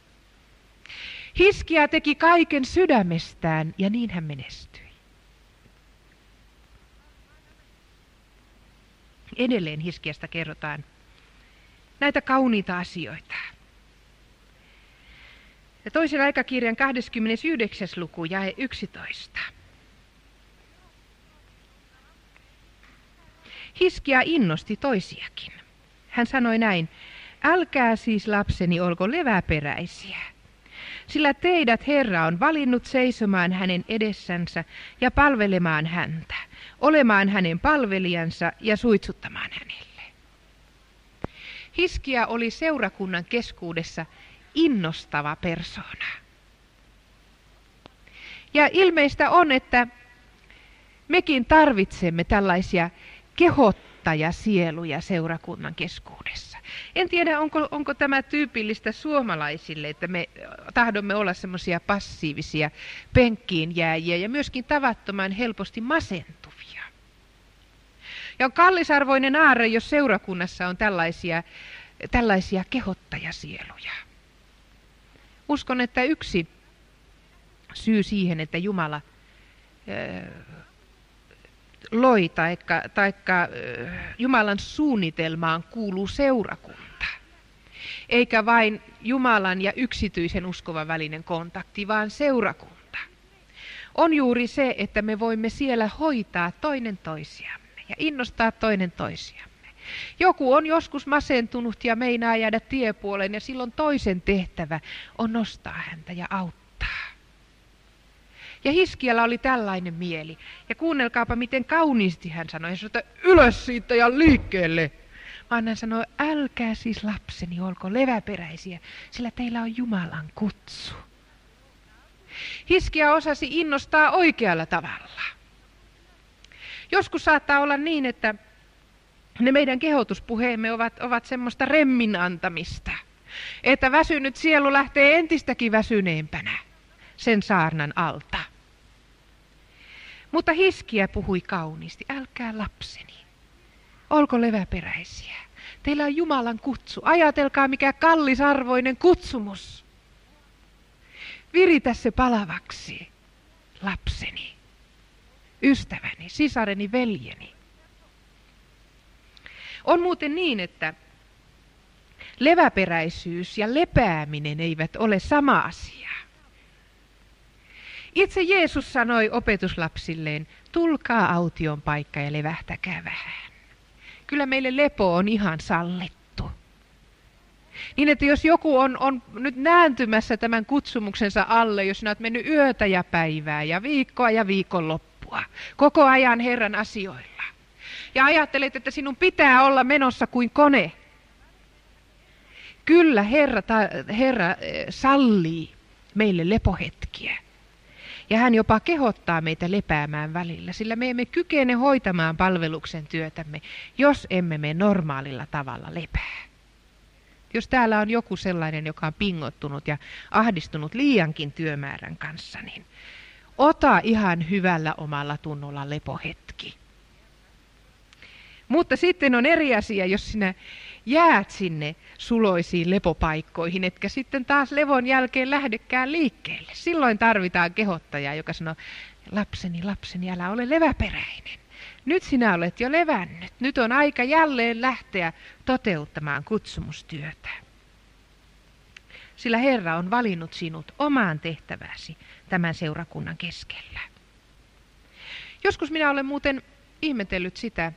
[SPEAKER 1] Hiskia teki kaiken sydämestään ja niin hän menestyi. Edelleen Hiskiasta kerrotaan näitä kauniita asioita. Ja toisen aikakirjan kahdeskymmenesyhdeksäs luku, jae yksitoista. Hiskia innosti toisiakin. Hän sanoi näin, älkää siis lapseni olko leväperäisiä, sillä teidät Herra on valinnut seisomaan hänen edessänsä ja palvelemaan häntä, olemaan hänen palvelijansa ja suitsuttamaan hänelle. Hiskia oli seurakunnan keskuudessa innostava persoona. Ja ilmeistä on, että mekin tarvitsemme tällaisia kehottajasieluja seurakunnan keskuudessa. En tiedä, onko, onko tämä tyypillistä suomalaisille, että me tahdomme olla semmoisia passiivisia penkkiin jääjiä ja myöskin tavattoman helposti masentuvia. Ja on kallisarvoinen aarre, jos seurakunnassa on tällaisia, tällaisia kehottajasieluja. Uskon, että yksi syy siihen, että Jumala äh, loi taikka, taikka äh, Jumalan suunnitelmaan kuuluu seurakunta, eikä vain Jumalan ja yksityisen uskovan välinen kontakti, vaan seurakunta, on juuri se, että me voimme siellä hoitaa toinen toisiamme ja innostaa toinen toisiamme. Joku on joskus masentunut ja meinaa jäädä tiepuoleen ja silloin toisen tehtävä on nostaa häntä ja auttaa. Ja Hiskialla oli tällainen mieli. Ja kuunnelkaapa miten kauniisti hän sanoi. Hän sanoi, että ylös siitä ja liikkeelle. Vaan hän sanoi, älkää siis lapseni olko leväperäisiä, sillä teillä on Jumalan kutsu. Hiskia osasi innostaa oikealla tavalla. Joskus saattaa olla niin, että ne meidän kehotuspuheemme ovat, ovat semmoista remmin antamista, että väsynyt sielu lähtee entistäkin väsyneempänä sen saarnan alta. Mutta Hiskia puhui kauniisti, älkää lapseni, olko leväperäisiä. Teillä on Jumalan kutsu, ajatelkaa mikä kallisarvoinen kutsumus. Viritä se palavaksi, lapseni, ystäväni, sisareni, veljeni. On muuten niin, että leväperäisyys ja lepääminen eivät ole sama asia. Itse Jeesus sanoi opetuslapsilleen, tulkaa aution paikka ja levähtäkää vähän. Kyllä meille lepo on ihan sallittu. Niin, että jos joku on, on nyt nääntymässä tämän kutsumuksensa alle, jos sinä olet mennyt yötä ja päivää ja viikkoa ja viikonloppua, koko ajan Herran asioilla. Ja ajattelet, että sinun pitää olla menossa kuin kone. Kyllä Herra, ta, Herra sallii meille lepohetkiä. Ja hän jopa kehottaa meitä lepäämään välillä, sillä me emme kykene hoitamaan palveluksen työtämme, jos emme me normaalilla tavalla lepää. Jos täällä on joku sellainen, joka on pingottunut ja ahdistunut liiankin työmäärän kanssa, niin ota ihan hyvällä omalla tunnolla lepohetki. Mutta sitten on eri asia, jos sinä jäät sinne suloisiin lepopaikkoihin, etkä sitten taas levon jälkeen lähdekään liikkeelle. Silloin tarvitaan kehottajaa, joka sanoo, lapseni, lapseni, älä ole leväperäinen. Nyt sinä olet jo levännyt. Nyt on aika jälleen lähteä toteuttamaan kutsumustyötä. Sillä Herra on valinnut sinut omaan tehtäväsi tämän seurakunnan keskellä. Joskus minä olen muuten ihmetellyt sitä,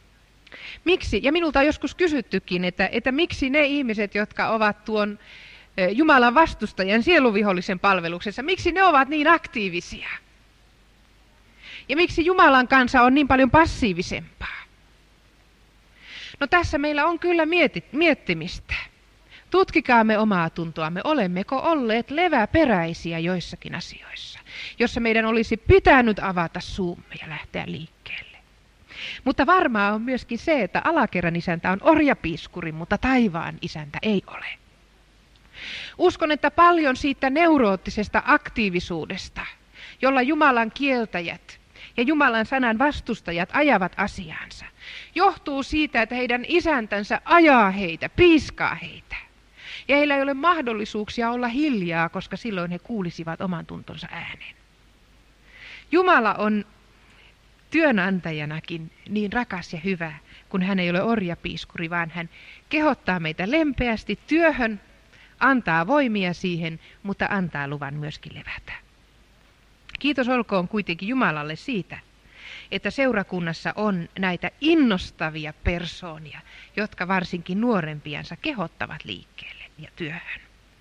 [SPEAKER 1] miksi, ja minulta on joskus kysyttykin, että, että miksi ne ihmiset, jotka ovat tuon Jumalan vastustajan sieluvihollisen palveluksessa, miksi ne ovat niin aktiivisia? Ja miksi Jumalan kansa on niin paljon passiivisempaa? No tässä meillä on kyllä mietit, miettimistä. Tutkikaamme omaa tuntoamme, olemmeko olleet leväperäisiä joissakin asioissa, jossa meidän olisi pitänyt avata suumme ja lähteä liikkeelle. Mutta varmaa on myöskin se, että alakerran isäntä on orjapiiskuri, mutta taivaan isäntä ei ole. Uskon, että paljon siitä neuroottisesta aktiivisuudesta, jolla Jumalan kieltäjät ja Jumalan sanan vastustajat ajavat asiaansa, johtuu siitä, että heidän isäntänsä ajaa heitä, piiskaa heitä. Ja heillä ei ole mahdollisuuksia olla hiljaa, koska silloin he kuulisivat oman tuntonsa äänen. Jumala on työnantajanakin niin rakas ja hyvä, kun hän ei ole orjapiiskuri, vaan hän kehottaa meitä lempeästi työhön, antaa voimia siihen, mutta antaa luvan myöskin levätä. Kiitos olkoon kuitenkin Jumalalle siitä, että seurakunnassa on näitä innostavia persoonia, jotka varsinkin nuorempiansa kehottavat liikkeelle ja työhön.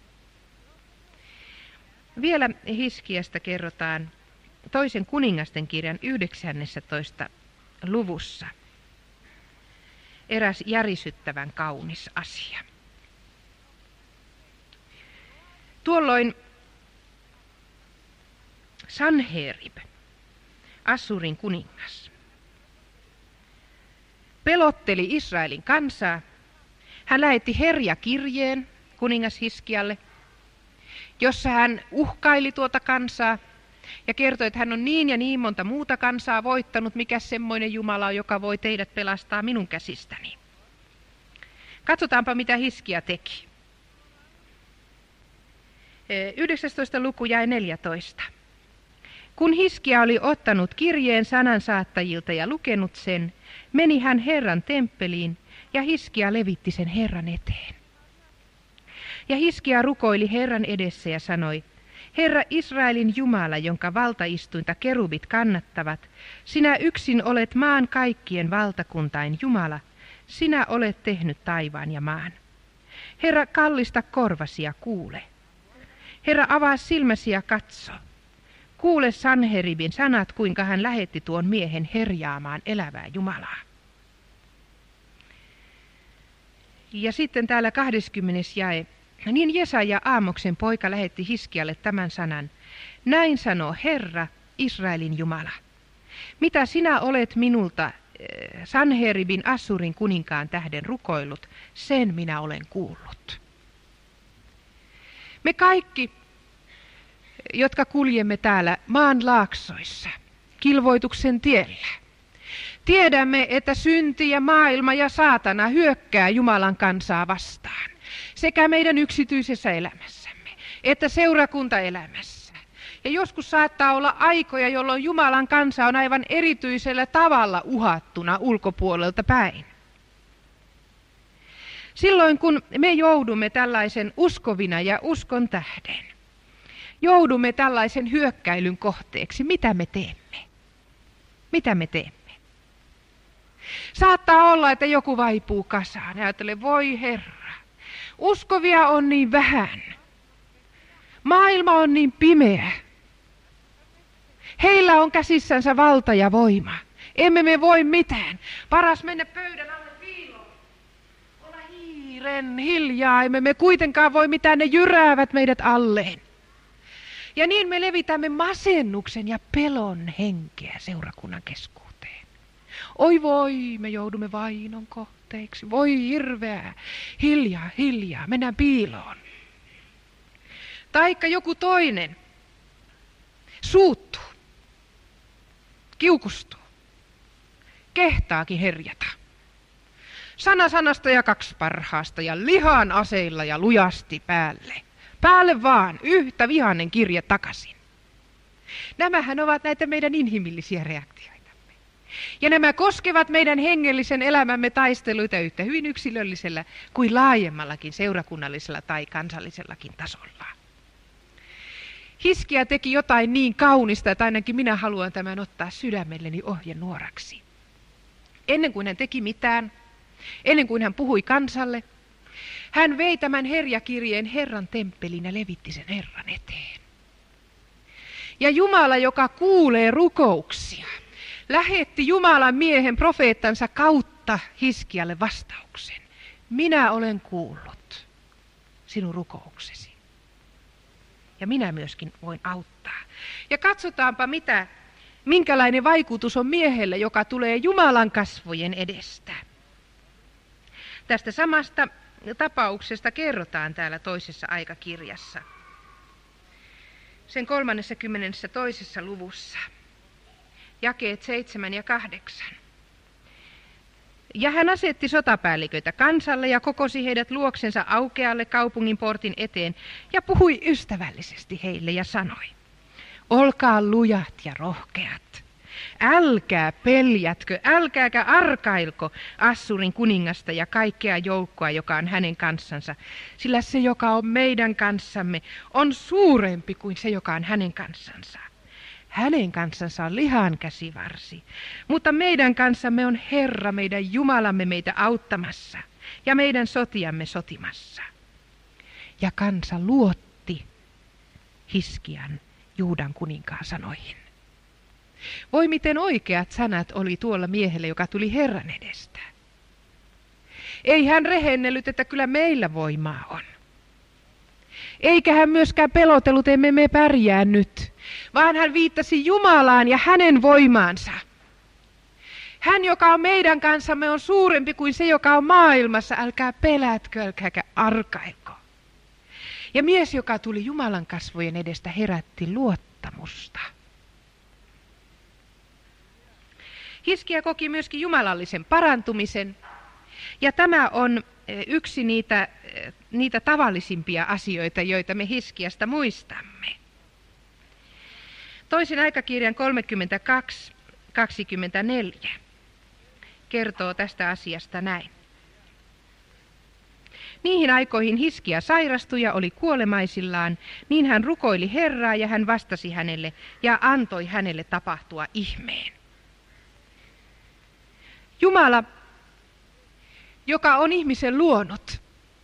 [SPEAKER 1] Vielä Hiskiasta kerrotaan toisen kuningasten kirjan yhdeksännentoista luvussa eräs järisyttävän kaunis asia. Tuolloin Sanherib, Assurin kuningas, pelotteli Israelin kansaa. Hän lähetti herjakirjeen kuningas Hiskialle, jossa hän uhkaili tuota kansaa ja kertoi, että hän on niin ja niin monta muuta kansaa voittanut, mikä semmoinen Jumala on, joka voi teidät pelastaa minun käsistäni. Katsotaanpa, mitä Hiskia teki. yhdeksästoista luku jäi neljätoista. Kun Hiskia oli ottanut kirjeen sanansaattajilta ja lukenut sen, meni hän Herran temppeliin ja Hiskia levitti sen Herran eteen. Ja Hiskia rukoili Herran edessä ja sanoi, Herra Israelin Jumala, jonka valtaistuinta kerubit kannattavat, sinä yksin olet maan kaikkien valtakuntain Jumala, sinä olet tehnyt taivaan ja maan. Herra, kallista korvasi ja kuule. Herra, avaa silmäsi ja katso. Kuule Sanheribin sanat, kuinka hän lähetti tuon miehen herjaamaan elävää Jumalaa. Ja sitten täällä kahdeskymmenes jae. Niin Jesaja Aamoksen poika lähetti Hiskialle tämän sanan. Näin sanoo Herra, Israelin Jumala. Mitä sinä olet minulta Sanheribin Assurin kuninkaan tähden rukoillut, sen minä olen kuullut. Me kaikki, jotka kuljemme täällä maan laaksoissa, kilvoituksen tiellä, tiedämme, että synti ja maailma ja saatana hyökkää Jumalan kansaa vastaan, sekä meidän yksityisessä elämässämme, että seurakuntaelämässä. Ja joskus saattaa olla aikoja, jolloin Jumalan kansa on aivan erityisellä tavalla uhattuna ulkopuolelta päin. Silloin kun me joudumme tällaisen uskovina ja uskon tähden, joudumme tällaisen hyökkäilyn kohteeksi, mitä me teemme? Mitä me teemme? Saattaa olla, että joku vaipuu kasaan ja ajattelee, voi Herra, uskovia on niin vähän. Maailma on niin pimeä. Heillä on käsissänsä valta ja voima. Emme me voi mitään. Paras mennä pöydän alle piiloon. Olla hiiren hiljaa. Emme me kuitenkaan voi mitään, ne jyräävät meidät alleen. Ja niin me levitämme masennuksen ja pelon henkeä seurakunnan keskuuteen. Oi voi, me joudumme vainon kohteeksi. Voi hirveää. Hiljaa, hiljaa, mennään piiloon. Taikka joku toinen suuttuu, kiukustuu, kehtaakin herjata. Sana sanasta ja kaksi parhaasta ja lihan aseilla ja lujasti päälle. Päälle vaan, yhtä vihainen kirje takaisin. Nämähän ovat näitä meidän inhimillisiä reaktioitamme. Ja nämä koskevat meidän hengellisen elämämme taisteluita yhtä hyvin yksilöllisellä kuin laajemmallakin seurakunnallisella tai kansallisellakin tasolla. Hiskia teki jotain niin kaunista, että ainakin minä haluan tämän ottaa sydämelleni ohjenuoraksi. Ennen kuin hän teki mitään, ennen kuin hän puhui kansalle, Hän vei tämän herjakirjeen Herran temppeliin ja levitti sen Herran eteen. Ja Jumala, joka kuulee rukouksia, lähetti Jumalan miehen profeettansa kautta Hiskialle vastauksen. Minä olen kuullut sinun rukouksesi. Ja minä myöskin voin auttaa. Ja katsotaanpa, mitä, minkälainen vaikutus on miehelle, joka tulee Jumalan kasvojen edestä. Tästä samasta tapauksesta kerrotaan täällä toisessa aikakirjassa. Sen kolmannessakymmenessä toisessa luvussa. Jakeet seitsemän ja kahdeksan. Ja hän asetti sotapäälliköitä kansalle ja kokosi heidät luoksensa aukealle kaupungin portin eteen ja puhui ystävällisesti heille ja sanoi: olkaa lujat ja rohkeat. Älkää peljätkö, älkääkä arkailko Assurin kuningasta ja kaikkea joukkoa, joka on hänen kanssansa, sillä se, joka on meidän kanssamme, on suurempi kuin se, joka on hänen kanssansa. Hänen kanssansa on lihan käsivarsi, mutta meidän kanssamme on Herra, meidän Jumalamme meitä auttamassa ja meidän sotiamme sotimassa. Ja kansa luotti Hiskian, Juudan kuninkaan sanoihin. Voi miten oikeat sanat oli tuolla miehelle, joka tuli Herran edestä. Ei hän rehennellyt, että kyllä meillä voimaa on. Eikä hän myöskään pelotellut, emme me pärjää nyt, vaan hän viittasi Jumalaan ja hänen voimaansa. Hän, joka on meidän kanssamme, on suurempi kuin se, joka on maailmassa. Älkää pelätkö, älkääkä arkailko. Ja mies, joka tuli Jumalan kasvojen edestä, herätti luottamusta. Hiskia koki myöskin jumalallisen parantumisen. Ja tämä on yksi niitä, niitä tavallisimpia asioita, joita me Hiskiasta muistamme. Toisen aikakirjan kolmekymmentäkaksi kaksikymmentäneljä kertoo tästä asiasta näin. Niihin aikoihin Hiskia sairastui ja oli kuolemaisillaan, niin hän rukoili Herraa ja hän vastasi hänelle ja antoi hänelle tapahtua ihmeen. Jumala, joka on ihmisen luonut,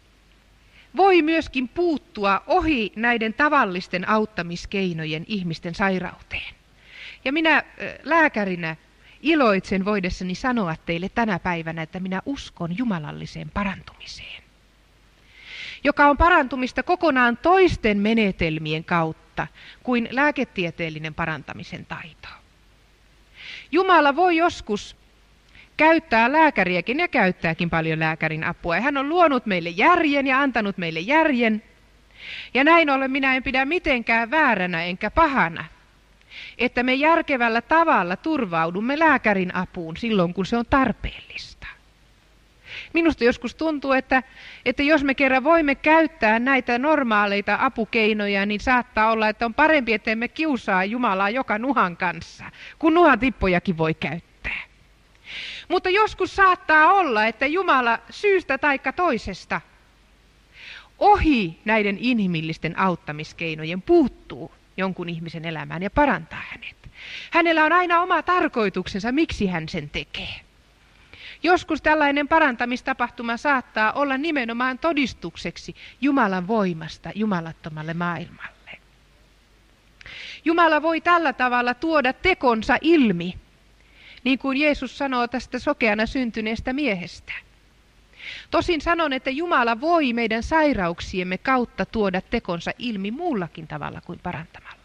[SPEAKER 1] voi myöskin puuttua ohi näiden tavallisten auttamiskeinojen ihmisten sairauteen. Ja minä lääkärinä iloitsen voidessani sanoa teille tänä päivänä, että minä uskon jumalalliseen parantumiseen, joka on parantumista kokonaan toisten menetelmien kautta kuin lääketieteellinen parantamisen taito. Jumala voi joskus käyttää lääkäriäkin ja käyttääkin paljon lääkärin apua. Ja hän on luonut meille järjen ja antanut meille järjen. Ja näin ollen minä en pidä mitenkään vääränä enkä pahana, että me järkevällä tavalla turvaudumme lääkärin apuun silloin, kun se on tarpeellista. Minusta joskus tuntuu, että, että jos me kerran voimme käyttää näitä normaaleita apukeinoja, niin saattaa olla, että on parempi, että emme kiusaa Jumalaa joka nuhan kanssa, kun nuhatippojakin voi käyttää. Mutta joskus saattaa olla, että Jumala syystä taikka toisesta ohi näiden inhimillisten auttamiskeinojen puuttuu jonkun ihmisen elämään ja parantaa hänet. Hänellä on aina oma tarkoituksensa, miksi hän sen tekee. Joskus tällainen parantamistapahtuma saattaa olla nimenomaan todistukseksi Jumalan voimasta jumalattomalle maailmalle. Jumala voi tällä tavalla tuoda tekonsa ilmi, niin kuin Jeesus sanoo tästä sokeana syntyneestä miehestä. Tosin sanon, että Jumala voi meidän sairauksiemme kautta tuoda tekonsa ilmi muullakin tavalla kuin parantamalla.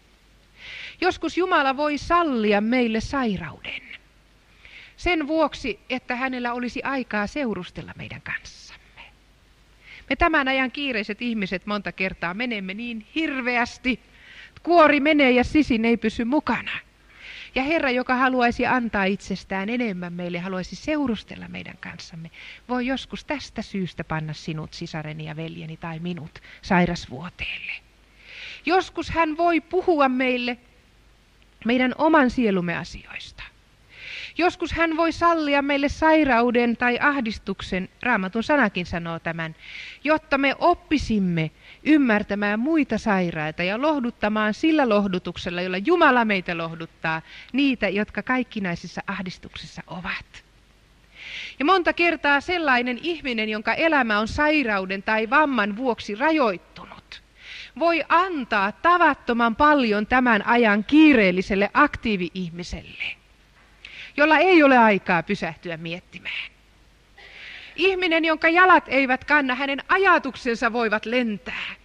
[SPEAKER 1] Joskus Jumala voi sallia meille sairauden sen vuoksi, että hänellä olisi aikaa seurustella meidän kanssamme. Me tämän ajan kiireiset ihmiset monta kertaa menemme niin hirveästi, kuori menee ja sisin ei pysy mukana. Ja Herra, joka haluaisi antaa itsestään enemmän meille, haluaisi seurustella meidän kanssamme, voi joskus tästä syystä panna sinut, sisareni ja veljeni tai minut, sairasvuoteelle. Joskus hän voi puhua meille meidän oman sielumme asioista. Joskus hän voi sallia meille sairauden tai ahdistuksen, Raamatun sanakin sanoo tämän, jotta me oppisimme ymmärtämään muita sairaita ja lohduttamaan sillä lohdutuksella, jolla Jumala meitä lohduttaa, niitä, jotka kaikkinaisissa ahdistuksissa ovat. Ja monta kertaa sellainen ihminen, jonka elämä on sairauden tai vamman vuoksi rajoittunut, voi antaa tavattoman paljon tämän ajan kiireelliselle aktiivi-ihmiselle, jolla ei ole aikaa pysähtyä miettimään. Ihminen, jonka jalat eivät kanna, hänen ajatuksensa voivat lentää.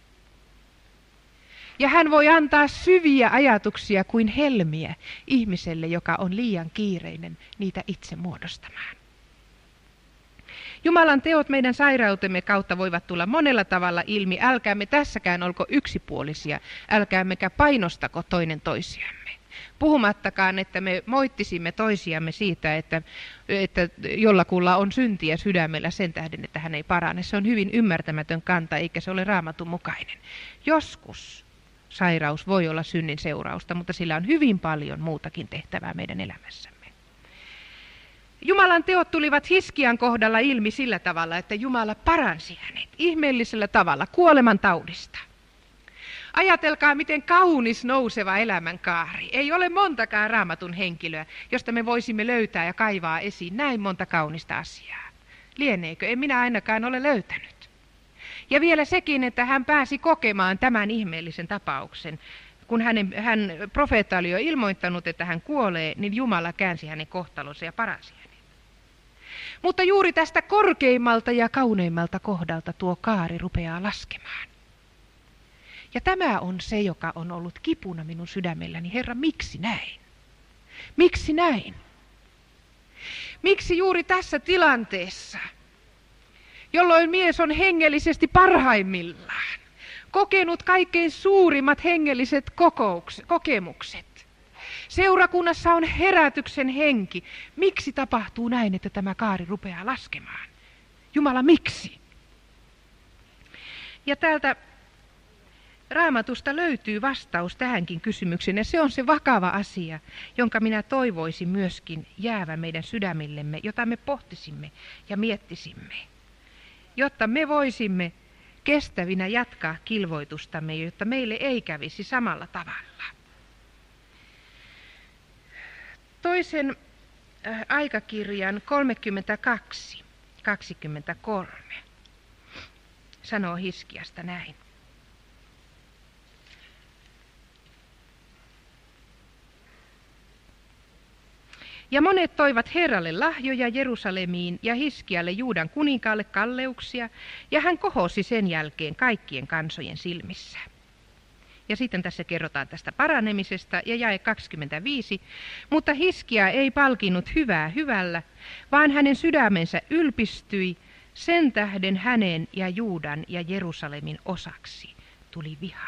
[SPEAKER 1] Ja hän voi antaa syviä ajatuksia kuin helmiä ihmiselle, joka on liian kiireinen niitä itse muodostamaan. Jumalan teot meidän sairautemme kautta voivat tulla monella tavalla ilmi. Älkäämme tässäkään olko yksipuolisia, älkäämmekä painostako toinen toisiamme. Puhumattakaan, että me moittisimme toisiamme siitä, että, että jollakulla on syntiä sydämellä sen tähden, että hän ei parane. Se on hyvin ymmärtämätön kanta, eikä se ole Raamatun mukainen. Joskus sairaus voi olla synnin seurausta, mutta sillä on hyvin paljon muutakin tehtävää meidän elämässämme. Jumalan teot tulivat Hiskian kohdalla ilmi sillä tavalla, että Jumala paransi hänet ihmeellisellä tavalla kuoleman taudista. Ajatelkaa, miten kaunis nouseva elämänkaari. Ei ole montakaan Raamatun henkilöä, josta me voisimme löytää ja kaivaa esiin näin monta kaunista asiaa. Lieneekö? En minä ainakaan ole löytänyt. Ja vielä sekin, että hän pääsi kokemaan tämän ihmeellisen tapauksen. Kun hänen, hän profeetta oli jo ilmoittanut, että hän kuolee, niin Jumala käänsi hänen kohtalonsa ja paransi hänet. Mutta juuri tästä korkeimmalta ja kauneimmalta kohdalta tuo kaari rupeaa laskemaan. Ja tämä on se, joka on ollut kipuna minun sydämelläni. Herra, miksi näin? Miksi näin? Miksi juuri tässä tilanteessa, jolloin mies on hengellisesti parhaimmillaan, kokenut kaikkein suurimmat hengelliset kokoukset, kokemukset. Seurakunnassa on herätyksen henki. Miksi tapahtuu näin, että tämä kaari rupeaa laskemaan? Jumala, miksi? Ja täältä Raamatusta löytyy vastaus tähänkin kysymykseen, ja se on se vakava asia, jonka minä toivoisin myöskin jäävän meidän sydämillemme, jota me pohtisimme ja miettisimme, jotta me voisimme kestävinä jatkaa kilvoitustamme, jotta meille ei kävisi samalla tavalla. Toisen äh, aikakirjan kolmekymmentäkaksi kaksikymmentäkolme sanoo Hiskiasta näin. Ja monet toivat Herralle lahjoja Jerusalemiin ja Hiskialle Juudan kuninkaalle kalleuksia, ja hän kohosi sen jälkeen kaikkien kansojen silmissä. Ja sitten tässä kerrotaan tästä paranemisesta ja jae kaksikymmentäviisi. Mutta Hiskia ei palkinnut hyvää hyvällä, vaan hänen sydämensä ylpistyi, sen tähden hänen ja Juudan ja Jerusalemin osaksi tuli viha.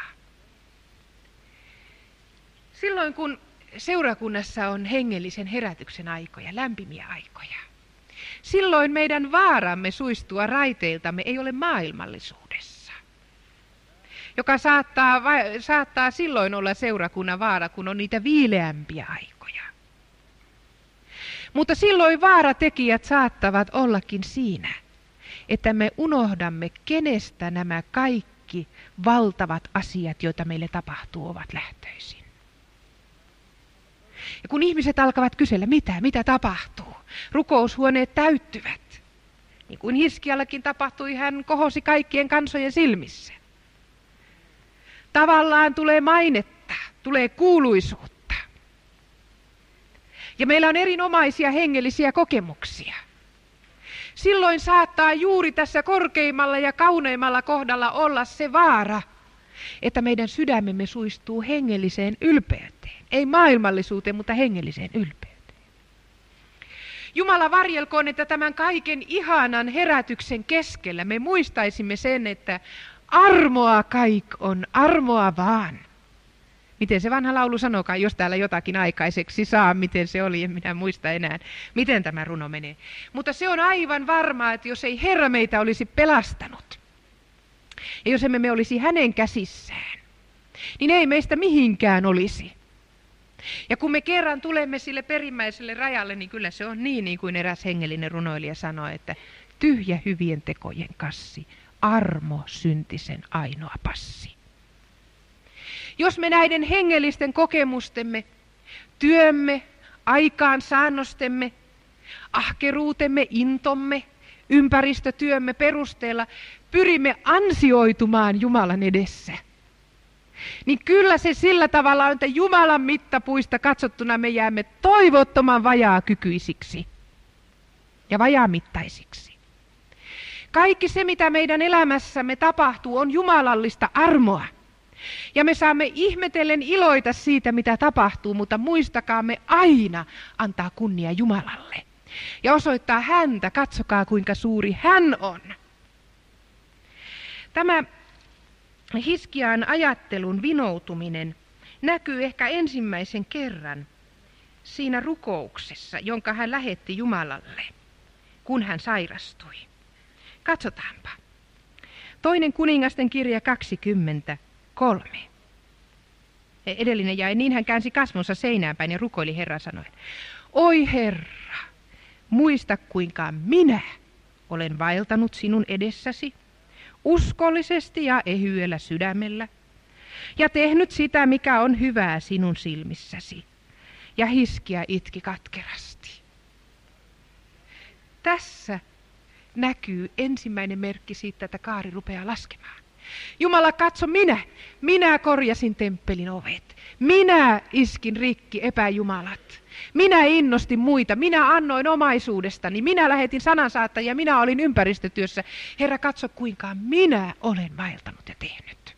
[SPEAKER 1] Silloin kun seurakunnassa on hengellisen herätyksen aikoja, lämpimiä aikoja, silloin meidän vaaramme suistua raiteiltamme ei ole maailmallisuudessa, joka saattaa, saattaa silloin olla seurakunnan vaara, kun on niitä viileämpiä aikoja. Mutta silloin vaaratekijät saattavat ollakin siinä, että me unohdamme, kenestä nämä kaikki valtavat asiat, joita meille tapahtuu, ovat lähtöisin. Ja kun ihmiset alkavat kysellä, mitä, mitä tapahtuu, rukoushuoneet täyttyvät. Niin kuin Hiskiallakin tapahtui, hän kohosi kaikkien kansojen silmissä. Tavallaan tulee mainetta, tulee kuuluisuutta. Ja meillä on erinomaisia hengellisiä kokemuksia. Silloin saattaa juuri tässä korkeimmalla ja kauneimmalla kohdalla olla se vaara, että meidän sydämemme suistuu hengelliseen ylpeyteen. Ei maailmallisuuteen, mutta hengelliseen ylpeyteen. Jumala varjelkoon, että tämän kaiken ihanan herätyksen keskellä me muistaisimme sen, että armoa kaik on, armoa vaan. Miten se vanha laulu sanokaan, jos täällä jotakin aikaiseksi saa, miten se oli, en minä muista enää, miten tämä runo menee. Mutta se on aivan varmaa, että jos ei Herra meitä olisi pelastanut, ja jos emme me olisi hänen käsissään, niin ei meistä mihinkään olisi. Ja kun me kerran tulemme sille perimmäiselle rajalle, niin kyllä se on niin, niin kuin eräs hengellinen runoilija sanoi, että tyhjä hyvien tekojen kassi, armo syntisen ainoa passi. Jos me näiden hengellisten kokemustemme, työmme, aikaansaannostemme, ahkeruutemme, intomme, ympäristötyömme perusteella pyrimme ansioitumaan Jumalan edessä, niin kyllä se sillä tavalla on, että Jumalan mittapuista katsottuna me jäämme toivottoman vajaakykyisiksi ja vajaamittaisiksi. Kaikki se, mitä meidän elämässämme tapahtuu, on jumalallista armoa. Ja me saamme ihmetellen iloita siitä, mitä tapahtuu, mutta muistakaamme aina antaa kunnia Jumalalle. Ja osoittaa häntä, katsokaa kuinka suuri hän on. Tämä Hiskiaan ajattelun vinoutuminen näkyy ehkä ensimmäisen kerran siinä rukouksessa, jonka hän lähetti Jumalalle, kun hän sairastui. Katsotaanpa. Toinen kuningasten kirja kaksikymmentäkolme. Edellinen jäi, niin hän käänsi kasvonsa seinään päin ja rukoili Herran sanoen. Oi Herra, muista kuinka minä olen vaeltanut sinun edessäsi, uskollisesti ja ehyellä sydämellä, ja tehnyt sitä, mikä on hyvää sinun silmissäsi. Ja Hiskia itki katkerasti. Tässä näkyy ensimmäinen merkki siitä, että kaari rupeaa laskemaan. Jumala, katso minä, minä korjasin temppelin ovet. Minä iskin rikki epäjumalat. Minä innostin muita, minä annoin omaisuudestani, minä lähetin sanansaattajia, minä olin ympäristötyössä. Herra, katso kuinka minä olen vaeltanut ja tehnyt.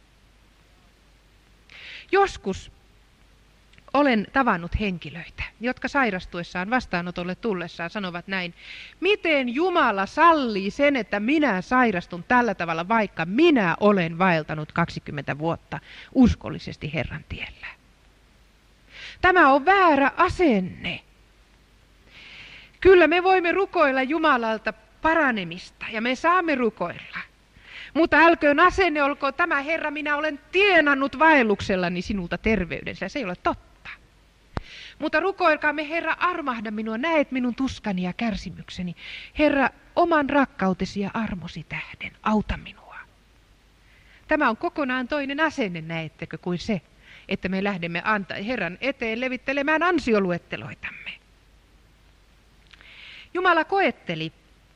[SPEAKER 1] Joskus olen tavannut henkilöitä, jotka sairastuessaan vastaanotolle tullessaan sanovat näin, miten Jumala sallii sen, että minä sairastun tällä tavalla, vaikka minä olen vaeltanut kaksikymmentä vuotta uskollisesti Herran tiellä. Tämä on väärä asenne. Kyllä me voimme rukoilla Jumalalta paranemista ja me saamme rukoilla. Mutta älköön asenne olkoon tämä, Herra, minä olen tienannut vaelluksellani sinulta terveyden, se ei ole totta. Mutta rukoilkaamme, Herra, armahda minua, näet minun tuskani ja kärsimykseni. Herra, oman rakkautesi ja armosi tähden, auta minua. Tämä on kokonaan toinen asenne, näettekö, kuin se, että me lähdemme anta- Herran eteen levittelemään ansioluetteloitamme. Jumala koetteli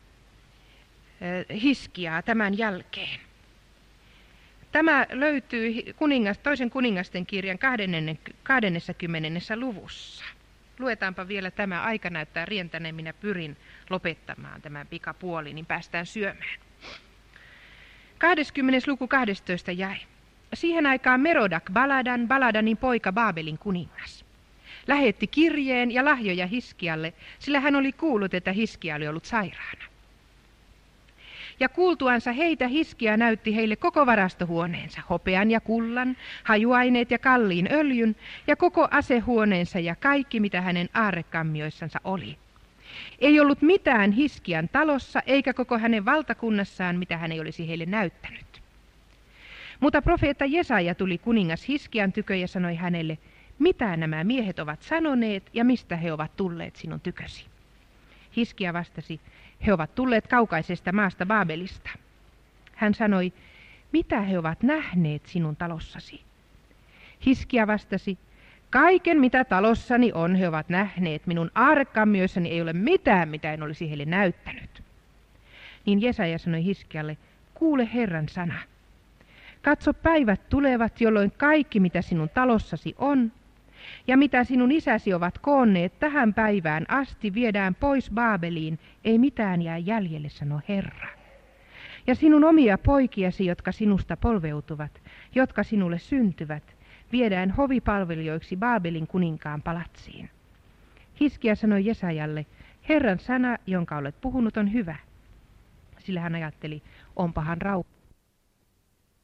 [SPEAKER 1] äh, Hiskiaa tämän jälkeen. Tämä löytyy kuningas, toisen kuningasten kirjan kahdennessakymmenennessä luvussa. Luetaanpa vielä tämä, aika näyttää rientäneen, minä pyrin lopettamaan tämän pikapuoli, niin päästään syömään. kahdeskymmenes luku kahdestoista jäi. Siihen aikaan Merodak Baladan, Baladanin poika Baabelin kuningas, lähetti kirjeen ja lahjoja Hiskialle, sillä hän oli kuullut, että Hiskia oli ollut sairaana. Ja kuultuansa heitä Hiskia näytti heille koko varastohuoneensa, hopean ja kullan, hajuaineet ja kalliin öljyn, ja koko asehuoneensa ja kaikki, mitä hänen aarrekammioissansa oli. Ei ollut mitään Hiskian talossa, eikä koko hänen valtakunnassaan, mitä hän ei olisi heille näyttänyt. Mutta profeetta Jesaja tuli kuningas Hiskian tykö ja sanoi hänelle, mitä nämä miehet ovat sanoneet ja mistä he ovat tulleet sinun tykösi. Hiskia vastasi, he ovat tulleet kaukaisesta maasta Baabelista. Hän sanoi, mitä he ovat nähneet sinun talossasi? Hiskia vastasi, kaiken mitä talossani on, he ovat nähneet. Minun aarrekammioissani ei ole mitään, mitä en olisi heille näyttänyt. Niin Jesaja sanoi Hiskialle, kuule Herran sana. Katso, päivät tulevat, jolloin kaikki, mitä sinun talossasi on, ja mitä sinun isäsi ovat koonneet tähän päivään asti, viedään pois Baabeliin, ei mitään jää jäljelle, sanoo Herra. Ja sinun omia poikiasi, jotka sinusta polveutuvat, jotka sinulle syntyvät, viedään hovipalvelijoiksi Baabelin kuninkaan palatsiin. Hiskia sanoi Jesajalle, Herran sana, jonka olet puhunut, on hyvä. Sillä hän ajatteli, onpahan rauha.